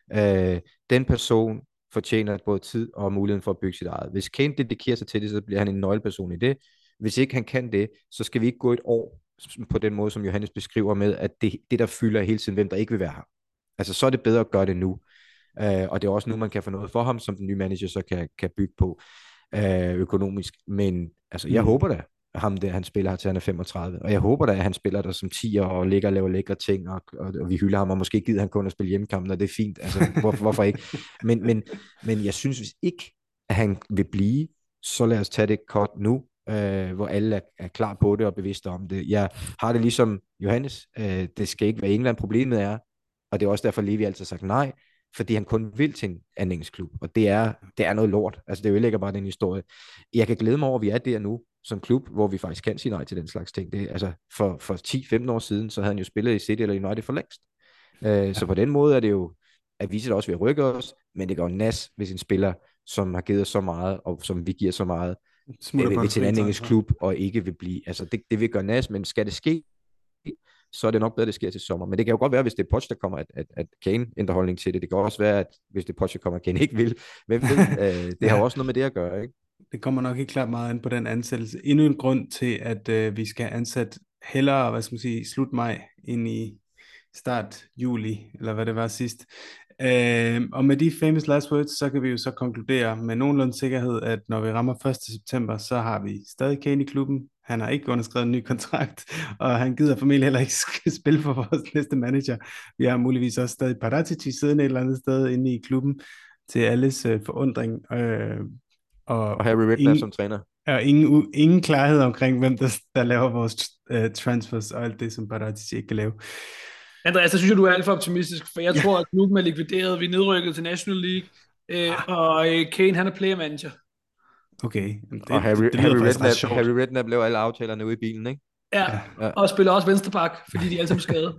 Den person fortjener både tid og muligheden for at bygge sit eget. Hvis Kane dedikerer sig til det, så bliver han en nøgleperson i det. Hvis ikke han kan det, så skal vi ikke gå et år på den måde, som Johannes beskriver med, at det der fylder hele tiden, hvem der ikke vil være her. Altså så er det bedre at gøre det nu. Og det er også nu, man kan få noget for ham, som den nye manager så kan bygge på økonomisk. Men altså, jeg håber da, han spiller her til han er 35, og jeg håber da, at han spiller der som 10'er og ligger og laver lækre ting, og vi hylder ham, og måske gider han kun at spille hjemmekampen, og det er fint. Altså, hvorfor ikke? Men jeg synes, hvis ikke at han vil blive, så lad os tage det kort nu, hvor alle er klar på det og bevidste om det. Jeg har det ligesom Johannes, det skal ikke være England, problemet er, og det er også derfor, Levi altid har sagt nej, fordi han kun vil til en anden engelsk klub, og det er noget lort. Altså det ødelægger bare den historie. Jeg kan glæde mig over, at vi er der nu som klub, hvor vi faktisk kan sige nej til den slags ting. Det, altså for 10-15 år siden, så havde han jo spillet i City eller United for længst. Så på den måde er det jo, at vi også ved at rykke os, men det går nas, hvis en spiller, som har givet os så meget, og som vi giver så meget, vil til en anden engelsk klub, og ikke vil blive. Altså det vil gøre nas, men skal det ske, så er det nok bedre, det sker til sommer. Men det kan jo godt være, hvis det er Poch, der kommer, at Kane ændrer holdning til det. Det kan også være, at hvis det er Poch, der kommer, at Kane ikke vil. Hvem ved? Det har jo også noget med det at gøre, ikke? Det kommer nok ikke klart meget an på den ansættelse. Endnu en grund til, at vi skal ansætte hellere, slut maj, ind i start juli, eller hvad det var sidst. Og med de famous last words, så kan vi jo så konkludere med nogenlunde sikkerhed, at når vi rammer 1. september, så har vi stadig Kane i klubben. Han har ikke underskrevet en ny kontrakt, og han gider formentlig heller ikke spille for vores næste manager. Vi har muligvis også stadig Paratici siddende et eller andet sted inde i klubben, til alles forundring. Og Harry Redknapp som træner. Og ingen klarhed omkring, hvem der laver vores transfers og alt det, som Paratici ikke kan lave. Andreas, det synes jeg, du er alt for optimistisk, for jeg tror, at klubben er likvideret. Vi er nedrykket til National League, og Kane, han er player manager. Okay. Og Harry Redknapp laver alle aftalerne ude i bilen, ikke? Ja, og spiller også venstreback, fordi de er alle sammen skadet.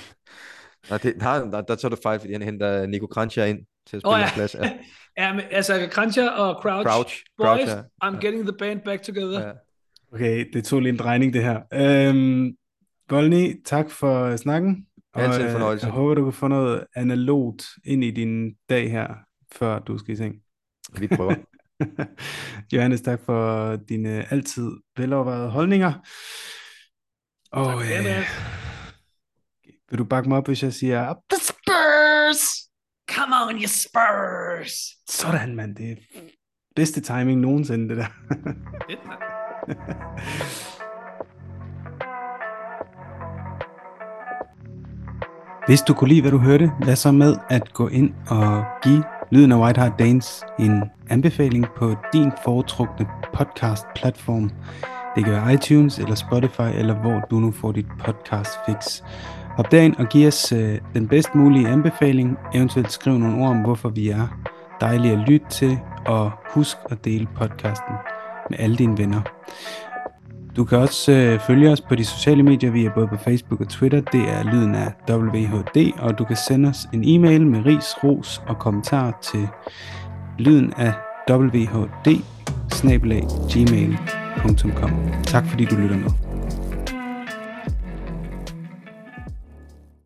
Der tager du fejl, fordi han henter Nico Kranjčar ind til at spille en plads. Ja, men altså Kranjčar og Crouch. Boys, I'm getting the band back together. Ja. Okay, det tog lige en drejning, det her. Volny, tak for snakken. Altid en fornøjelse. Jeg håber, du kan få noget analogt ind i din dag her, før du skal i seng. Vi prøver. Johannes, tak for dine altid velovervejede holdninger. Og vil du bakke mig op, hvis jeg siger The Spurs! Come on, you Spurs! Sådan, mand. Det er bedste timing nogensinde, det der. Hvis du kunne lide, hvad du hørte, lad så med at gå ind og give Lyden af White Hart Danes en anbefaling på din foretrukne podcast-platform. Det kan være iTunes eller Spotify, eller hvor du nu får dit podcast fix. Hop derind og giv os den bedst mulige anbefaling. Eventuelt skriv nogle ord om, hvorfor vi er dejlige at lytte til, og husk at dele podcasten med alle dine venner. Du kan også følge os på de sociale medier. Vi er både på Facebook og Twitter. Det er Lyden af WHD, og du kan sende os en e-mail med ris, ros og kommentarer til lyden af WHD @gmail.com. Tak fordi du lytter med.